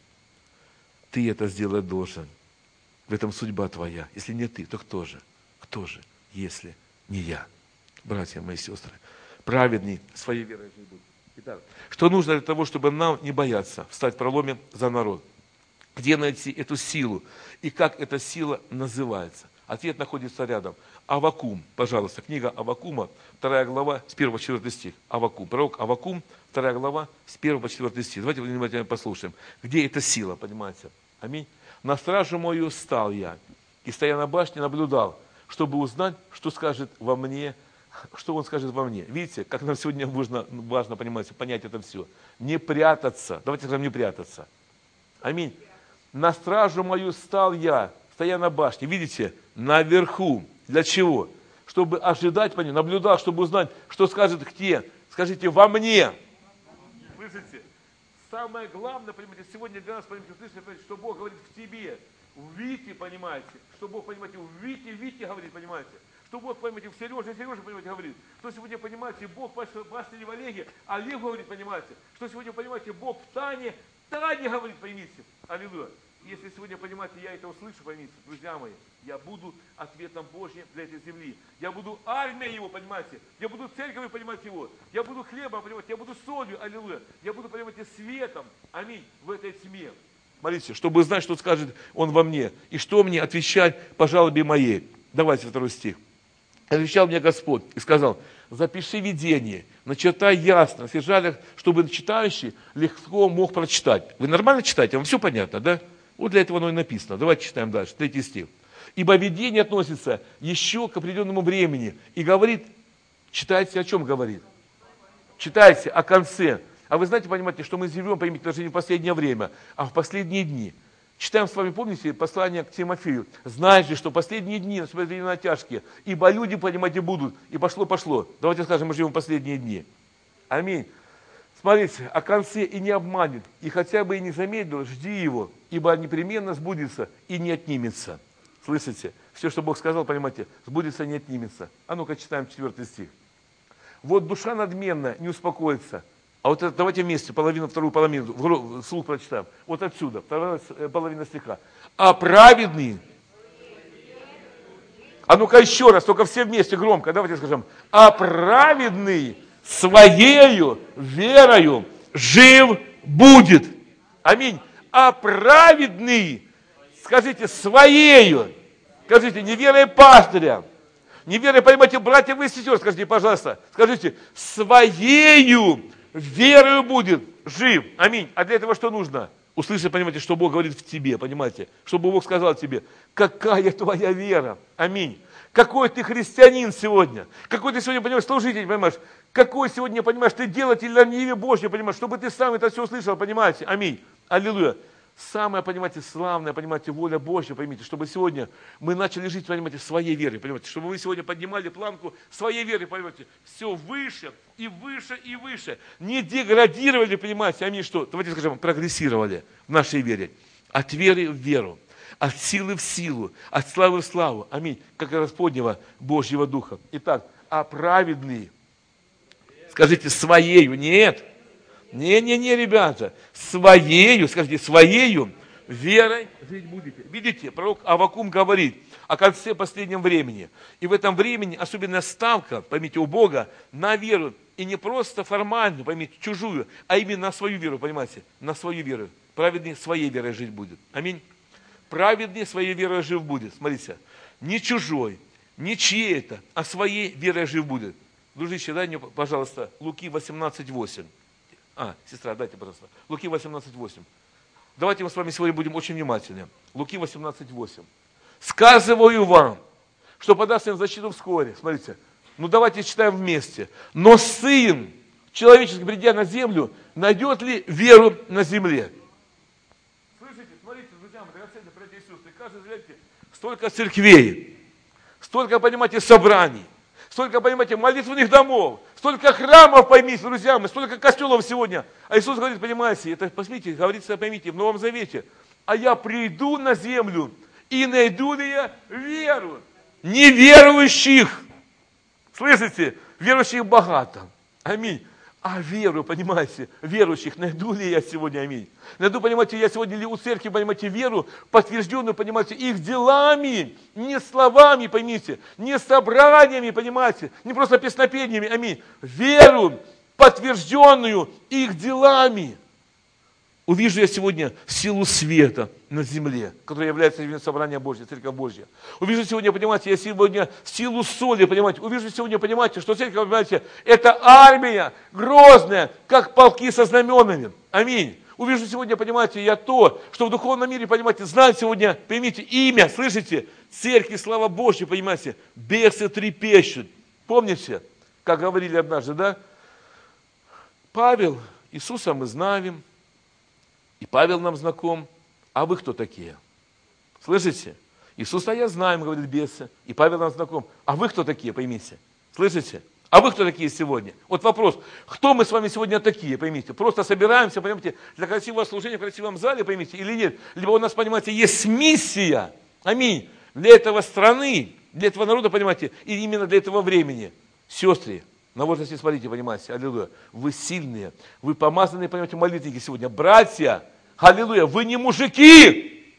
Ты это сделать должен. В этом судьба твоя. Если не ты, то кто же? Кто же, если не я? Братья мои сестры, праведный своей верой жить. Итак, что нужно для того, чтобы нам не бояться встать в проломе за народ? Где найти эту силу? И как эта сила называется? Ответ находится рядом. Аввакум, пожалуйста, книга Аввакума, 2 глава, с 1 по 4 стих. Аввакум, пророк Аввакум, 2 глава, с 1 по 4 стих. Давайте внимательно послушаем. Где эта сила, понимаете? Аминь. На стражу мою стал я, и стоя на башне наблюдал, чтобы узнать, что скажет во мне, что он скажет во мне. Видите, как нам сегодня важно понимаете, понять это все. Не прятаться. Давайте скажем, не прятаться. Аминь. На стражу мою стал я, стоя на башне. Видите, наверху. Для чего? Чтобы ожидать, наблюдал, чтобы узнать, что скажет где. Скажите, во мне. Слышите? Самое главное, понимаете, сегодня для нас, понимаете, что Бог говорит в тебе. В Вите, понимаете. Что Бог, понимаете, в Вите говорит, понимаете. Что Бог, понимаете, в Сереже, понимаете, говорит. Что сегодня, понимаете, Бог пастырь в Олеге, Олег говорит, понимаете. Что сегодня, понимаете, Бог в Тане говорит, поймите. Аллилуйя. Если сегодня, понимаете, я это услышу, поймите, друзья мои, я буду ответом Божьим для этой земли. Я буду армией его, понимаете. Я буду церковью, понимаете, его. Я буду хлебом, понимаете. Я буду солью, аллилуйя. Я буду, понимаете, светом, аминь, в этой тьме. Смотрите, чтобы знать, что скажет он во мне. И что мне отвечать по жалобе моей. Давайте 2 стих. Отвечал мне Господь и сказал, запиши видение, начертай ясно, в сержалях, чтобы читающий легко мог прочитать. Вы нормально читаете? Вам все понятно, да? Вот для этого оно и написано. Давайте читаем дальше, 3 стих. Ибо видение относится еще к определенному времени. И говорит, читайте, о чем говорит? Читайте о конце. А вы знаете, понимаете, что мы живем, поймите, даже не в последнее время, а в последние дни. Читаем с вами, помните, послание к Тимофею. Знаете, что последние дни наступают времена тяжкие, ибо люди, понимаете, будут. И пошло. Давайте скажем, мы живем в последние дни. Аминь. Смотрите, о конце и не обманет, и хотя бы и не замедлил, жди его, ибо непременно сбудется и не отнимется. Слышите? Все, что Бог сказал, понимаете, сбудется и не отнимется. А ну-ка читаем 4 стих. Вот душа надменная не успокоится. А вот это, давайте вместе вторую половину, вслух прочитаем. Вот отсюда, вторая половина стиха. А праведный, а ну-ка еще раз, только все вместе громко, давайте скажем. А праведный своею верою жив будет. Аминь. А праведный, скажите, своею, скажите, не верой пастыря, не верой, понимаете, братьев и сестер, скажите, пожалуйста, скажите, своею верою будет жив. Аминь. А для этого что нужно? Услышать, понимаете, что Бог говорит в тебе, понимаете, чтобы Бог сказал тебе, какая твоя вера. Аминь. Какой ты христианин сегодня, какой ты сегодня, понимаешь, служитель, понимаешь, какой сегодня, понимаешь, ты делатель на ниве Божьей, понимаешь, чтобы ты сам это все услышал, понимаете, аминь, аллилуйя. Самая, понимаете, славная, понимаете, воля Божья, поймите, чтобы сегодня мы начали жить, понимаете, своей верой, понимаете, чтобы вы сегодня поднимали планку своей веры, понимаете, все выше и выше и выше, не деградировали, понимаете, аминь, что, давайте скажем, прогрессировали в нашей вере, от веры в веру. От силы в силу, от славы в славу. Аминь. Как Господнего Божьего Духа. Итак, а праведный, скажите, своею, нет. Не, ребята, своею, скажите, своею верой жить будете. Видите, пророк Аввакум говорит о конце последнего времени. И в этом времени особенная ставка, поймите, у Бога на веру. И не просто формальную, поймите, чужую, а именно на свою веру, понимаете, на свою веру. Праведный своей верой жить будет. Аминь. Праведный своей верой жив будет. Смотрите, не чужой, не чьей-то, а своей верой жив будет. Дружище, дай мне, пожалуйста, Луки 18:8. Сестра, дайте, пожалуйста. Луки 18:8. Давайте мы с вами сегодня будем очень внимательны. Луки 18:8. Сказываю вам, что подаст им защиту вскоре. Смотрите, давайте читаем вместе. Но Сын человеческий, придя на землю, найдет ли веру на земле? Столько церквей, столько, понимаете, собраний, столько, понимаете, молитвенных домов, столько храмов, поймите, друзья мои, столько костелов сегодня. А Иисус говорит, понимаете, это, посмотрите, говорится, поймите, в Новом Завете, а я приду на землю и найду ли я веру неверующих. Слышите? Верующих богато. Аминь. А веру, понимаете, верующих найду ли я сегодня, аминь. Найду, понимаете, я сегодня ли у церкви, понимаете, веру, подтвержденную, понимаете, их делами, не словами, поймите, не собраниями, понимаете, не просто песнопениями, аминь. Веру, подтвержденную их делами. Увижу я сегодня силу света на земле, которая является собранием Божье, Церковь Божья. Увижу сегодня, понимаете, я сегодня силу соли, понимаете. Увижу сегодня, понимаете, что Церковь, понимаете, это армия грозная, как полки со знаменами. Аминь. Увижу сегодня, понимаете, я то, что в духовном мире, понимаете, знают сегодня, поймите, имя, слышите, Церкви, слава Божья, понимаете, бесы трепещут. Помните, как говорили однажды, да? Павел, Иисуса мы знаем, и Павел нам знаком. А вы кто такие? Слышите? Иисуса я знаю, говорит бесы. И Павел нам знаком. А вы кто такие, поймите? Слышите? А вы кто такие сегодня? Вот вопрос. Кто мы с вами сегодня такие, поймите? Просто собираемся, понимаете, для красивого служения в красивом зале, поймите, или нет? Либо у нас, понимаете, есть миссия. Аминь. Для этого страны, для этого народа, понимаете, и именно для этого времени. Сестры, на возрасте, смотрите, понимаете, аллилуйя, вы сильные, вы помазанные, понимаете, молитвенники сегодня. Братья, аллилуйя, вы не мужики.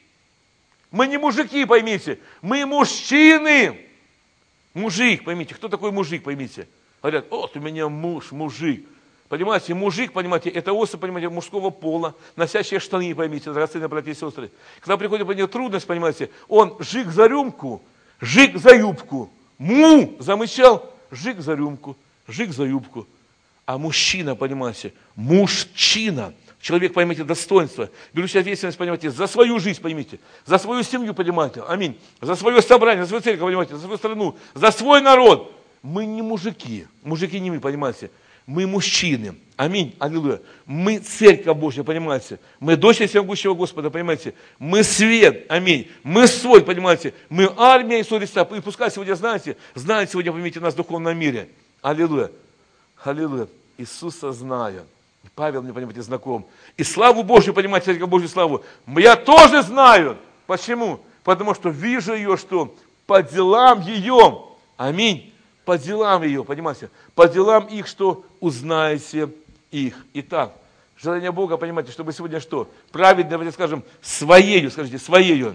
Мы не мужики, поймите, мы мужчины. Мужик, поймите, кто такой мужик, поймите. Говорят, вот у меня муж, мужик. Понимаете, мужик, понимаете, это особь, понимаете, мужского пола, носящие штаны, поймите, драгоценные братья и сестры. Когда приходит, понимаете, трудность, понимаете, он жик за рюмку, жик за юбку. Замычал, жик за рюмку. Жик за юбку. А мужчина, понимаете, мужчина, человек, поймите, достоинство, берущий ответственность, понимаете, за свою жизнь, поймите, за свою семью, понимаете, аминь, за свое собрание, за свою церковь, понимаете, за свою страну, за свой народ. Мы не мужики, мужики не мы, понимаете, мы мужчины, аминь, аллилуйя. Мы церковь Божья, понимаете, мы дочери всемогущего Господа, понимаете, мы свет, аминь, мы соль, понимаете, мы армия Иисуса Христа. И пускай сегодня, знаете, знает сегодня, поймите, нас в духовном мире. Аллилуйя. Аллилуйя. Иисуса знаю. Павел мне, понимаете, знаком. И славу Божью, понимаете, Церковь Божью славу, я тоже знаю. Почему? Потому что вижу ее, что по делам ее, аминь, по делам ее, понимаете, по делам их, что узнаете их. Итак, желание Бога, понимаете, чтобы сегодня что? Праведно, давайте скажем, своею, скажите, своею,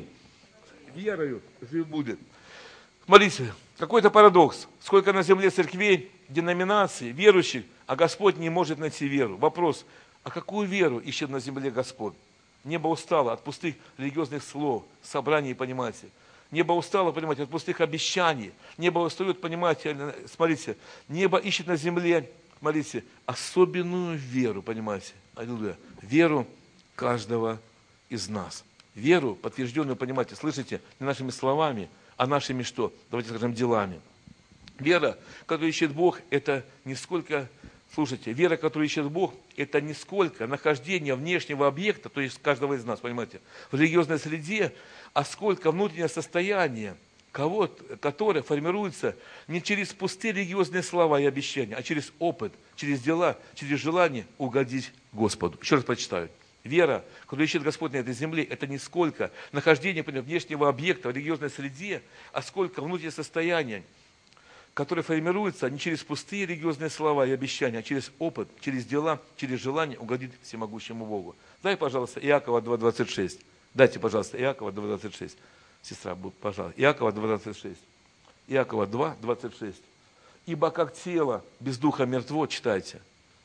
верою жив будет. Смотрите, какой-то парадокс. Сколько на земле церквей, деноминаций, верующих, а Господь не может найти веру. Вопрос, А какую веру ищет на земле Господь? Небо устало от пустых религиозных слов, собраний, понимаете. Небо устало, понимаете, от пустых обещаний. Небо устает, понимаете, смотрите. Небо ищет на земле, смотрите, особенную веру, понимаете. Аллилуйя. Веру каждого из нас. Веру, подтвержденную, понимаете, слышите, не нашими словами, а нашими что? Давайте скажем, делами. Вера, которую ищет Бог, это не сколько... Слушайте, вера, которую ищет Бог, это не сколько нахождение внешнего объекта, то есть каждого из нас, понимаете, в религиозной среде, а сколько внутреннее состояние, которое формируется не через пустые религиозные слова и обещания, а через опыт, через дела, через желание угодить Господу. Еще раз прочитаю. Вера, которую ищет Господь на этой земле, это не сколько нахождение внешнего объекта в религиозной среде, а сколько внутреннее состояние, который формируется не через пустые религиозные слова и обещания, а через опыт, через дела, через желание угодить всемогущему Богу. Дай, пожалуйста, Иакова 2:26. Дайте, пожалуйста, Иакова 2:26. Сестра, пожалуйста. Иакова 2:26. Иакова 2:26. Ибо как тело без духа мертво, читайте.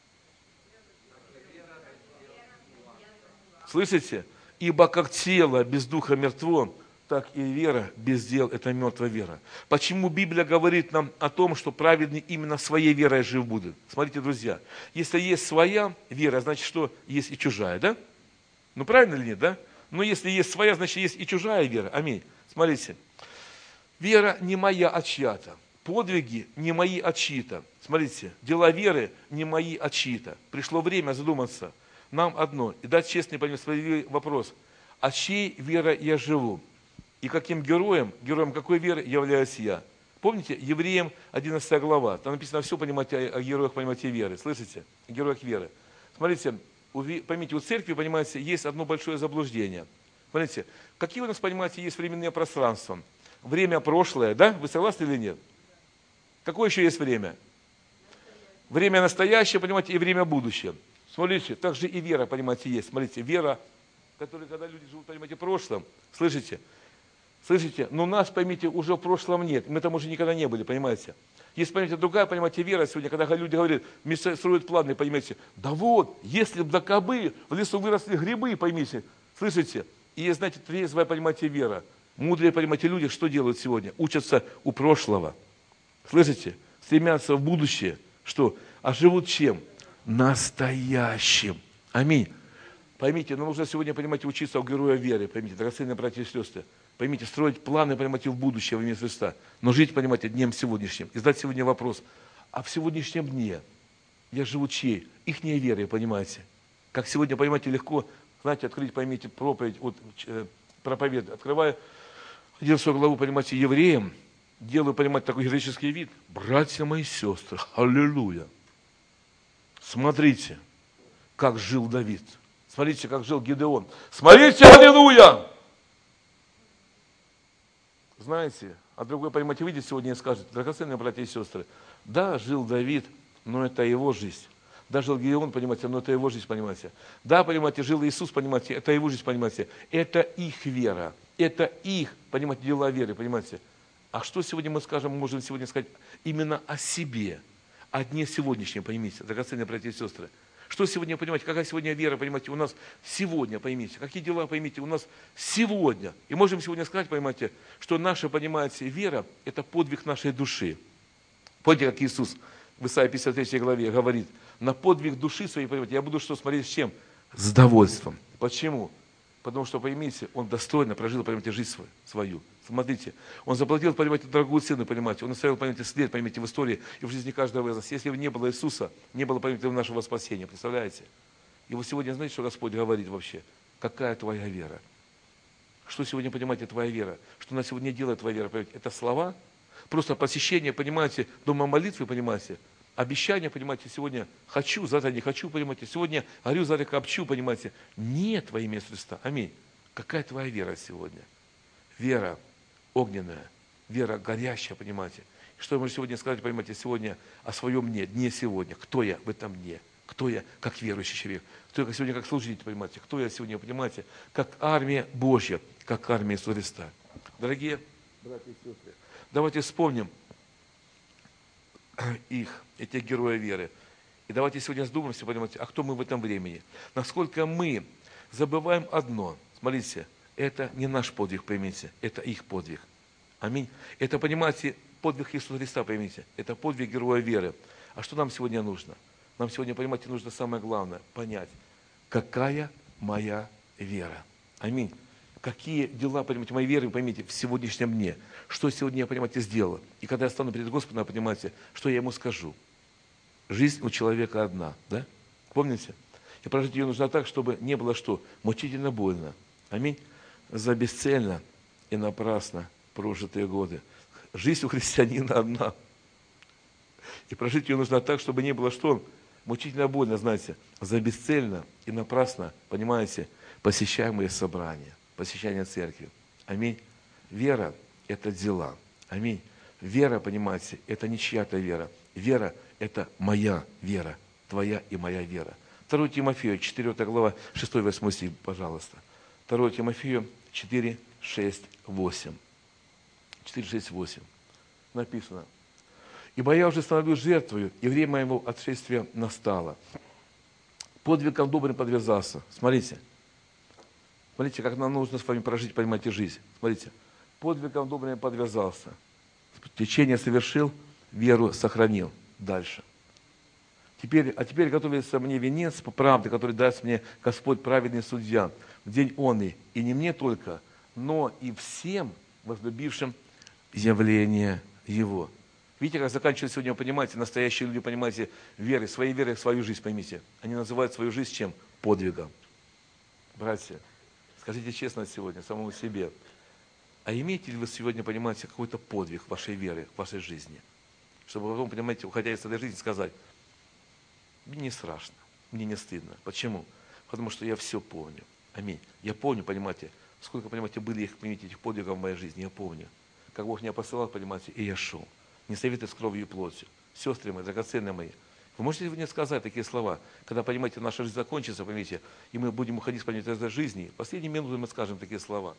Слышите? Ибо как тело без духа мертво, так и вера без дел – это мертвая вера. Почему Библия говорит нам о том, что праведный именно своей верой жив будет? Смотрите, друзья, если есть своя вера, значит, что есть и чужая, да? Ну, правильно или нет, да? Но если есть своя, значит, есть и чужая вера. Аминь. Смотрите, вера не моя, а чья-то. Подвиги не мои, а чьи-то. Смотрите, дела веры не мои, а чьи-то. Пришло время задуматься. Нам одно, и дать честный, справедливый вопрос. А чьей верой я живу? И каким героем какой веры являюсь я? Помните, Евреям 11 глава, там написано все, понимаете, о героях, понимаете, веры. Слышите? О героях веры. Смотрите, поймите, у церкви, понимаете, есть одно большое заблуждение. Смотрите, какие у нас, понимаете, есть временные пространства? Время прошлое, да? Вы согласны или нет? Какое еще есть время? Время настоящее, понимаете, и время будущее. Смотрите, также и вера, понимаете, есть. Смотрите, вера, которая, когда люди живут, понимаете, в прошлом, слышите? Слышите? Но нас, поймите, уже в прошлом нет. Мы там уже никогда не были, понимаете? Есть, понимаете, другая, понимаете, вера сегодня, когда люди говорят, строят планы, понимаете, да вот, если бы до кобы в лесу выросли грибы, поймите, слышите? И есть, знаете, трезвая, понимаете, вера. Мудрые, понимаете, люди что делают сегодня? Учатся у прошлого. Слышите? Стремятся в будущее. Что? А живут чем? Настоящим. Аминь. Поймите, нам нужно сегодня, понимаете, учиться у героя веры, поймите, драгоценные братья и сестры. Поймите, строить планы, понимаете, в будущее во имя Христа. Но жить, понимаете, днем сегодняшним. И задать сегодня вопрос, а в сегодняшнем дне я живу чьей? Ихней верой, понимаете. Как сегодня, понимаете, легко, знаете, открыть, поймите, проповедь, вот, проповедь. Открывая 11 главу, понимаете, евреям, делаю, понимаете, такой героический вид. Братья мои сестры, аллилуйя. Смотрите, как жил Давид. Смотрите, как жил Гидеон. Смотрите, аллилуйя! Знаете, а другой, понимаете, выйдет сегодня и скажет, драгоценные братья и сестры, да, жил Давид, но это его жизнь. Да, жил Гидеон, понимаете, но это его жизнь, понимаете. Да, понимаете, жил Иисус, понимаете, это его жизнь, понимаете. Это их вера, это их, понимаете, дела веры, понимаете. А что сегодня мы скажем, мы можем сегодня сказать именно о себе, о дне сегодняшнем, поймите, драгоценные братья и сестры. Что сегодня, понимаете, какая сегодня вера, понимаете, у нас сегодня, поймите, какие дела, поймите, у нас сегодня. И можем сегодня сказать, понимаете, что наша, понимаете, вера – это подвиг нашей души. Помните, как Иисус в Исаии 53 главе говорит, на подвиг души своей, понимаете, я буду что смотреть с чем? С довольством. Почему? Потому что, поймите, он достойно прожил, понимаете, жизнь свою. Смотрите, он заплатил, понимаете, дорогую цену, понимаете, он оставил, понимаете, след, понимаете, в истории и в жизни каждого из нас. Если бы не было Иисуса, не было, понимаете, нашего спасения, представляете? И вот сегодня, знаете, что Господь говорит вообще? Какая твоя вера? Что сегодня, понимаете, твоя вера? Что она сегодня делает твоя вера? Понимаете? Это слова? Просто посещение, понимаете, дома молитвы, понимаете? Обещание, понимаете, сегодня хочу, завтра не хочу, понимаете, сегодня горю, завтра копчу, понимаете. Нет во имя Христа. Аминь. Какая твоя вера сегодня? Вера огненная, вера горящая, понимаете. Что мы сегодня сказать, понимаете, сегодня о своем дне сегодня. Кто я в этом дне? Кто я как верующий человек? Кто я сегодня как служитель, понимаете? Кто я сегодня, понимаете, как армия Божья, как армия Иисуса Христа? Дорогие братья и сестры, давайте вспомним их, этих героев веры. И давайте сегодня задумаемся, понимаете, а кто мы в этом времени? Насколько мы забываем одно. Смотрите, это не наш подвиг, поймите, это их подвиг. Аминь. Это, понимаете, подвиг Иисуса Христа, поймите, это подвиг героя веры. А что нам сегодня нужно? Нам сегодня, понимаете, нужно самое главное, понять, какая моя вера. Аминь. Какие дела, понимаете, моей веры, поймите, в сегодняшнем дне. Что сегодня я, понимаете, сделал. И когда я стану перед Господом, понимаете, что я ему скажу. Жизнь у человека одна, да? Помните? И прожить ее нужно так, чтобы не было что? Мучительно больно. Аминь. За бесцельно и напрасно прожитые годы. Жизнь у христианина одна. И прожить ее нужно так, чтобы не было что? Мучительно больно, знаете, за бесцельно и напрасно, понимаете, посещаемые собрания, посещание церкви. Аминь. Вера – это дела. Аминь. Вера, понимаете, это не чья-то вера. Вера – это моя вера, твоя и моя вера. 2 Тимофею, 4 глава, 6-8 стих, пожалуйста. 2 Тимофею 4, 6, 8. 4, 6, 8. Написано. «Ибо я уже становлюсь жертвою, и время моего отшествия настало. Подвигом добрым подвязался». Смотрите. Смотрите, как нам нужно с вами прожить, понимаете, жизнь. Смотрите. Подвигом добрым подвязался. Течение совершил, веру сохранил. Дальше. Теперь готовится мне венец по правде, который даст мне Господь праведный судья в день он и не мне только, но и всем возлюбившим явление Его. Видите, как заканчивается сегодня, понимаете, настоящие люди, понимаете, верой в свою жизнь, поймите. Они называют свою жизнь чем? Подвигом. Братья, скажите честно сегодня, самому себе, а имеете ли вы сегодня, понимаете, какой-то подвиг вашей веры, в вашей жизни? Чтобы потом, понимаете, уходя из этой жизни, сказать, мне не страшно, мне не стыдно. Почему? Потому что я все помню. Аминь. Я помню, понимаете, сколько, понимаете, были их, понимаете, этих подвигов в моей жизни, я помню. Как Бог меня посылал, понимаете, и я шел. Не советуй с кровью и плотью. Сестры мои, драгоценные мои. Вы можете мне сказать такие слова, когда, понимаете, наша жизнь закончится, понимаете, и мы будем уходить, понимаете, из этой жизни, в последние минуты мы скажем такие слова.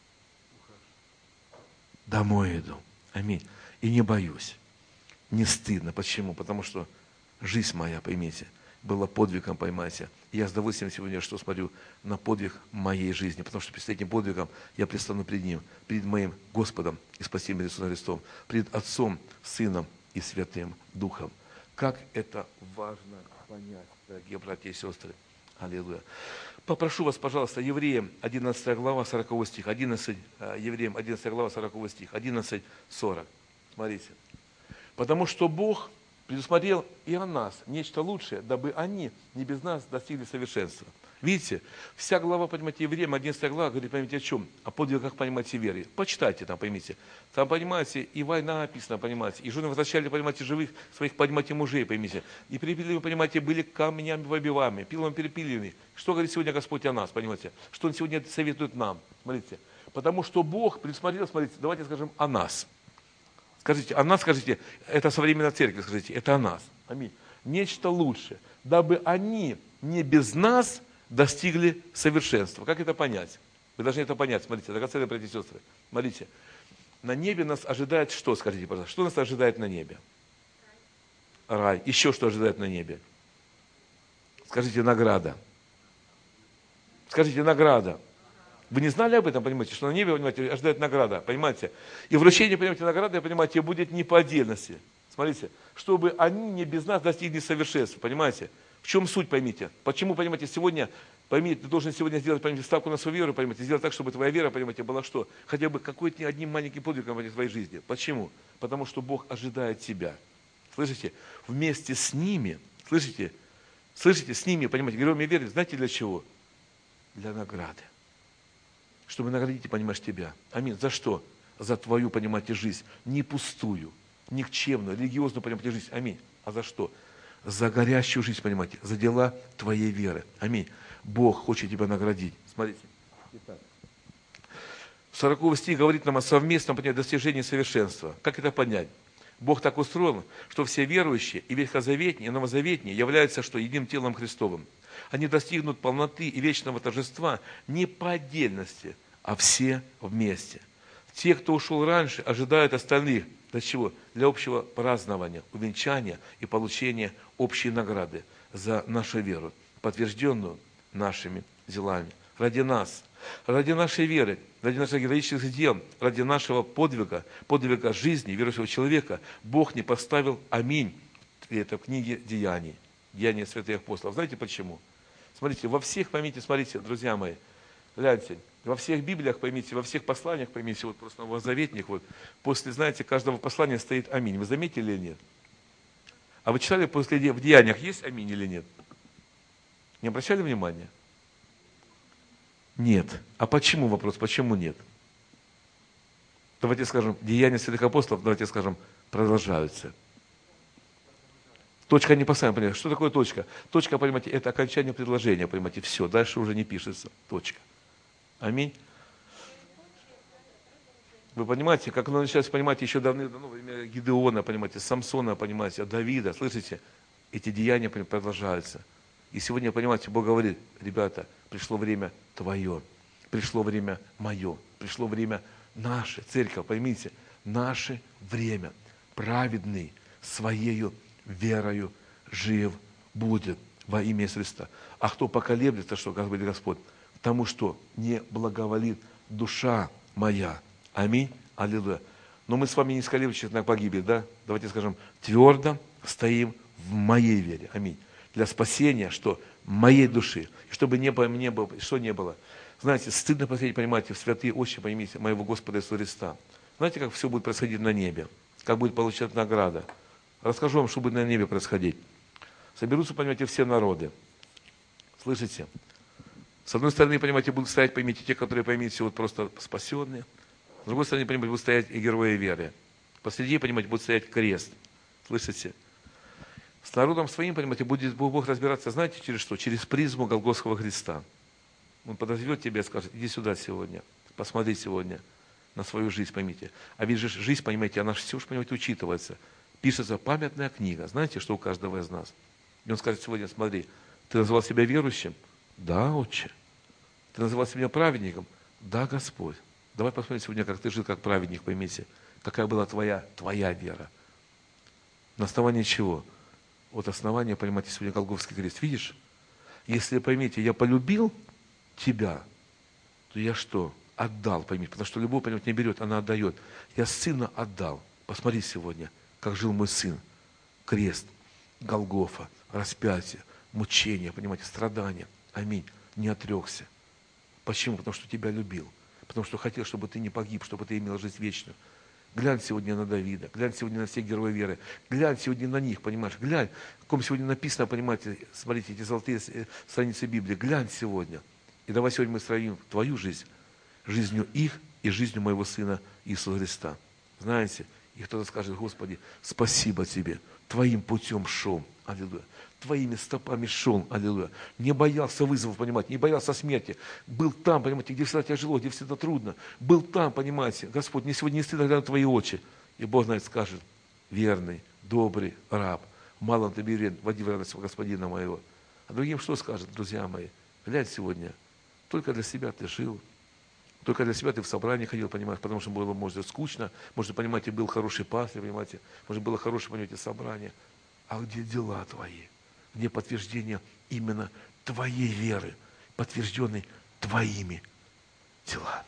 Домой иду. Аминь. И не боюсь. Не стыдно. Почему? Потому что жизнь моя, поймите, была подвигом, поймайте. И я с удовольствием сегодня что смотрю на подвиг моей жизни, потому что перед этим подвигом я предстану перед Ним, перед моим Господом и Спасителем Иисусом Христом, перед Отцом, Сыном и Святым Духом. Как это важно понять, дорогие братья и сестры. Аллилуйя. Попрошу вас, пожалуйста, Евреям 11 глава 40 стих, Евреям 11 глава 40 стих, 11:40. Смотрите. Потому что Бог предусмотрел и о нас нечто лучшее, дабы они не без нас достигли совершенства. Видите, вся глава, понимаете, Евреям, 11 глава, говорит, понимаете, о чем? О подвигах, понимаете, веры. Почитайте там, поймите. Там, понимаете, и война описана, понимаете, и жены возвращали, понимаете, живых своих, понимаете, мужей, поймите. И перепиливые, понимаете, были камнями выбиваемыми, пилом перепиливыми. Что говорит сегодня Господь о нас, понимаете? Что Он сегодня советует нам, смотрите. Потому что Бог предусмотрел, смотрите, давайте скажем о нас. Скажите, о нас, скажите, это современная церковь, скажите, это о нас. Аминь. Нечто лучшее, дабы они не без нас достигли совершенства. Как это понять? Вы должны это понять. Смотрите, драгоценные братья и сестры. Смотрите, на небе нас ожидает что, скажите, пожалуйста, что нас ожидает на небе? Рай. Еще что ожидает на небе? Скажите, награда. Скажите, награда. Вы не знали об этом, понимаете, что на небе, понимаете, ожидает награда, понимаете? И вручение, понимаете, награды, понимаете, будет не по отдельности. Смотрите, чтобы они не без нас достигли совершенства, понимаете? В чем суть, поймите? Почему, понимаете, сегодня, поймите, ты должен сегодня сделать, понимаете, ставку на свою веру, понимаете, сделать так, чтобы твоя вера, понимаете, была что? Хотя бы какой-то одним маленьким подвигом в твоей жизни. Почему? Потому что Бог ожидает тебя. Слышите? Вместе с ними, слышите, с ними, понимаете, героями веры, знаете для чего? Для награды. Чтобы наградить, понимаешь, тебя. Аминь. За что? За твою, понимаете, жизнь. Не пустую, никчемную, религиозную, понимаете, жизнь. Аминь. А за что? За горящую жизнь, понимаете, за дела твоей веры. Аминь. Бог хочет тебя наградить. Смотрите. Итак. 40 стих говорит нам о совместном, понимаете, достижении совершенства. Как это понять? Бог так устроен, что все верующие, и ветхозаветние, и новозаветние, являются что? Единым телом Христовым. Они достигнут полноты и вечного торжества не по отдельности, а все вместе. Те, кто ушел раньше, ожидают остальных, Для чего? Для общего празднования, увенчания и получения общей награды за нашу веру, подтвержденную нашими делами. Ради нас, ради нашей веры, ради наших героических дел, ради нашего подвига, подвига жизни верующего человека, Бог не поставил аминь. Это в книге Деяний, Деяния святых апостолов. Знаете почему? Смотрите, во всех, поймите, смотрите, друзья мои, гляньте, во всех Библиях, поймите, во всех посланиях, поймите, вот просто новозаветных, вот, после, знаете, каждого послания стоит аминь. Вы заметили или нет? А вы читали после в Деяниях, есть аминь или нет? Не обращали внимания? Нет. А почему вопрос? Почему нет? Давайте скажем, Деяния святых апостолов, давайте скажем, продолжаются. Точка не поставим, понимаете? Что такое точка? Точка, понимаете, это окончание предложения, понимаете, все, дальше уже не пишется. Точка. Аминь. Вы понимаете, как оно началось, понимаете, еще давно, во время Гидеона, понимаете, Самсона, понимаете, Давида, слышите, эти деяния продолжаются. И сегодня, понимаете, Бог говорит, ребята, пришло время твое, пришло время мое, пришло время наше, церковь, поймите, наше время, праведный своею верою жив будет во имя Христа. А кто поколеблется, что говорит Господь, тому, что не благоволит душа моя. Аминь. Аллилуйя. Но мы с вами не сколеблющие на погибель, да? Давайте скажем, твердо стоим в моей вере. Аминь. Для спасения, что моей души. Чтобы не было, что не было. Знаете, стыдно посмотреть, понимаете, в святые очи, поймите, моего Господа Иисуса Христа. Знаете, как все будет происходить на небе? Как будет получать награда? Расскажу вам, что будет на небе происходить. Соберутся, понимаете, все народы. Слышите? С одной стороны, понимаете, будут стоять, поймите, те, которые, поймите, вот просто спасенные. С другой стороны, понимаете, будут стоять и герои веры. Посреди, понимаете, будет стоять крест. Слышите? С народом своим, понимаете, будет Бог разбираться, знаете, через что? Через призму Голгофского Христа. Он подозрет тебя и скажет, иди сюда сегодня, посмотри сегодня на свою жизнь, поймите. А ведь же жизнь, понимаете, она все уж, понимаете, учитывается. Пишется памятная книга. Знаете, что у каждого из нас? И он скажет сегодня, смотри, ты назвал себя верующим? Да, Отче. Ты называл себя праведником? Да, Господь. Давай посмотрим сегодня, как ты жил как праведник, поймите, какая была твоя вера. На основании чего? Вот основание, понимаете, сегодня Голгофский крест. Видишь? Если, поймите, я полюбил тебя, то я что? Отдал, поймите. Потому что любовь, понимаете, не берет, она отдает. Я сына отдал. Посмотри сегодня, как жил мой сын. Крест, Голгофа, распятие, мучение, понимаете, страдания. Аминь. Не отрекся. Почему? Потому что тебя любил. Потому что хотел, чтобы ты не погиб, чтобы ты имел жизнь вечную. Глянь сегодня на Давида, глянь сегодня на всех героев веры, глянь сегодня на них, понимаешь, глянь, в ком сегодня написано, понимаете, смотрите, эти золотые страницы Библии, глянь сегодня. И давай сегодня мы сравним твою жизнь, жизнью их и жизнью моего Сына Иисуса Христа. Знаете, и кто-то скажет, Господи, спасибо Тебе, Твоим путем шел, аллилуйя. Твоими стопами шел, аллилуйя. Не боялся вызовов, понимаете, не боялся смерти. Был там, понимаете, где всегда тяжело, где всегда трудно. Был там, понимаете, Господь, мне сегодня не стыдно глядеть на Твои очи. И Бог, знает, скажет, верный, добрый раб, малым ты верен, води в радость Господина моего. А другим что скажет, друзья мои? Глянь сегодня, только для себя ты жил, только для себя ты в собрании ходил, понимаешь, потому что было, может, скучно, может, понимаете, был хороший пастырь, понимаете, может, было хорошее, понимаете, собрание. А где дела твои? Где подтверждение именно твоей веры, подтвержденной твоими делами?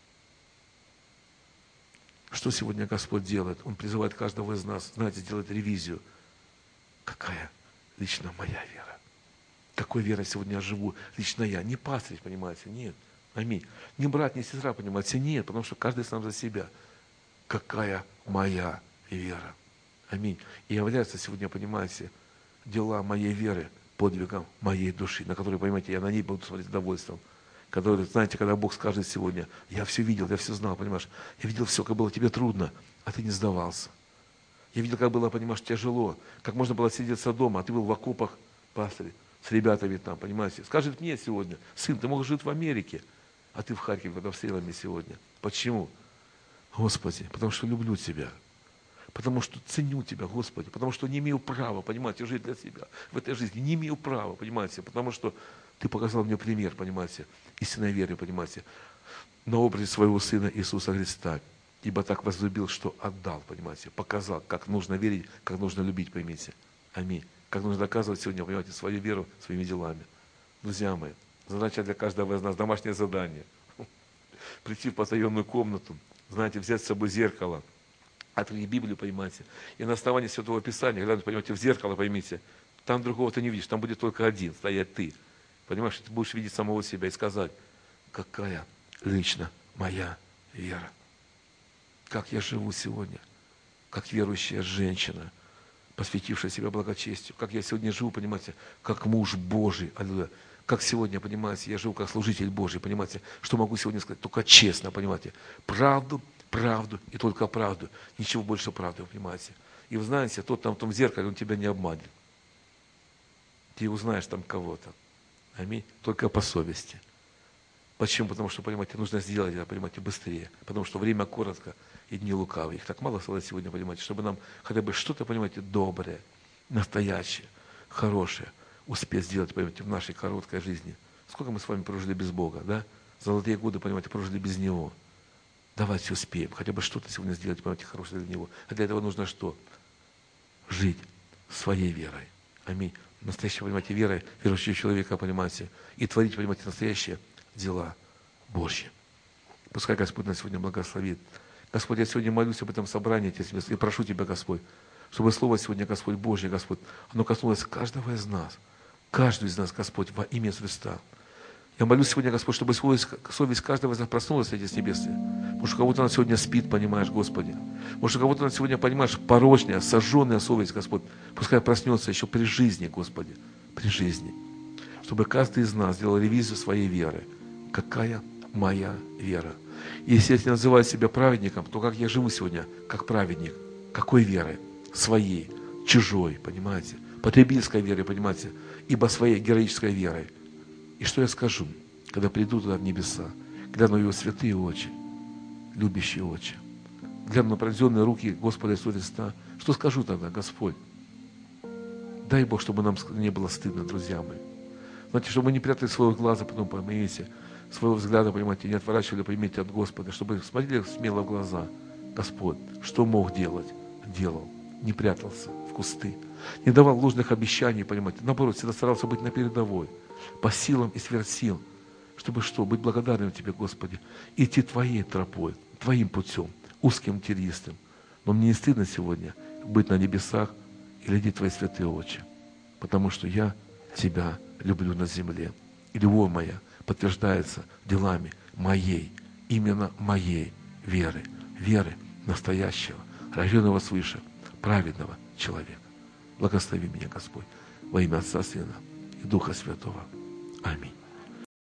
Что сегодня Господь делает? Он призывает каждого из нас, знаете, сделать ревизию. Какая лично моя вера? Какой верой сегодня я живу? Лично я. Не пастырь, понимаете? Нет. Аминь. Не брат, не сестра, понимаете? Нет, потому что каждый сам за себя. Какая моя вера? Аминь. И является сегодня, понимаете, дела моей веры подвигом моей души, на которые, понимаете, я на ней буду смотреть с удовольствием. Которые, знаете, когда Бог скажет сегодня, я все видел, я все знал, понимаешь, я видел все, как было тебе трудно, а ты не сдавался. Я видел, как было, понимаешь, тяжело, как можно было сидеться дома, а ты был в окопах, пастырь, с ребятами там, понимаете. Скажет мне сегодня, сын, ты мог жить в Америке, а ты в Харькове под обстрелами сегодня. Почему? Господи, потому что люблю тебя. Потому что ценю Тебя, Господи, потому что не имею права, понимаете, жить для Тебя в этой жизни. Не имею права, понимаете, потому что Ты показал мне пример, понимаете, истинной веры, понимаете, на образе своего Сына Иисуса Христа. Ибо так возлюбил, что отдал, понимаете, показал, как нужно верить, как нужно любить, поймите. Аминь. Как нужно доказывать сегодня, понимаете, свою веру своими делами. Друзья мои, задача для каждого из нас, домашнее задание. Прийти в потаенную комнату, знаете, взять с собой зеркало, открыть Библию, понимаете, и на основании Святого Писания, глянуть, понимаете, в зеркало, поймите, там другого ты не видишь, там будет только один, стоять ты. Понимаешь, ты будешь видеть самого себя и сказать, какая лично моя вера. Как я живу сегодня, как верующая женщина, посвятившая себя благочестию. Как я сегодня живу, понимаете, как муж Божий. Аллилуйя. Как сегодня, понимаете, я живу как служитель Божий, понимаете, что могу сегодня сказать? Только честно, понимаете, правду, правду и только правду. Ничего больше правды, понимаете. И вы знаете, тот там в том зеркале, он тебя не обманет. Ты узнаешь там кого-то. Аминь. Только по совести. Почему? Потому что, понимаете, нужно сделать это, понимаете, быстрее. Потому что время коротко и дни лукавые. Их так мало стало сегодня, понимаете, чтобы нам хотя бы что-то, понимаете, доброе, настоящее, хорошее успеть сделать, понимаете, в нашей короткой жизни. Сколько мы с вами прожили без Бога, да? Золотые годы, понимаете, прожили без Него. Давайте успеем хотя бы что-то сегодня сделать, понимаете, хорошее для Него. А для этого нужно что? Жить своей верой. Аминь. Настоящей, понимаете, верой верующего человека, понимаете, и творить, понимаете, настоящие дела Божьи. Пускай Господь нас сегодня благословит. Господь, я сегодня молюсь об этом собрании и прошу Тебя, Господь, чтобы Слово сегодня, Господь Божье, Господь, оно коснулось каждого из нас, каждого из нас, Господь, во имя Христа. Я молюсь сегодня, Господь, чтобы совесть каждого из нас проснулась, Отец Небесный. Может, у кого-то она сегодня спит, понимаешь, Господи. Может, у кого-то она сегодня, понимаешь, порочная, сожженная совесть, Господь. Пускай проснется еще при жизни, Господи, при жизни. Чтобы каждый из нас сделал ревизию своей веры. Какая моя вера? Если я называю себя праведником, то как я живу сегодня, как праведник? Какой верой? Своей, чужой, понимаете? Потребительской верой, понимаете? Ибо своей героической верой. И что я скажу, когда приду туда в небеса, гляну в Его святые очи, любящие очи, гляну на пронзенные руки Господа Иисуса Христа, что скажу тогда, Господь? Дай Бог, чтобы нам не было стыдно, друзья мои. Знаете, чтобы мы не прятали своего глаза, потом, понимаете, своего взгляда, понимаете, не отворачивали, понимаете, от Господа, чтобы смотрели смело в глаза. Господь, что мог делать? Делал. Не прятался в кусты. Не давал ложных обещаний, понимаете. Наоборот, всегда старался быть на передовой. По силам и сверх сил. Чтобы что? Быть благодарным Тебе, Господи. Идти Твоей тропой, Твоим путем, узким тернистым. Но мне не стыдно сегодня быть на небесах и глядеть Твои святые очи. Потому что я Тебя люблю на земле. И любовь моя подтверждается делами моей, именно моей веры. Веры настоящего, рожденного свыше, праведного человека. Благослови меня, Господь, во имя Отца, Сына и Духа Святого. Аминь.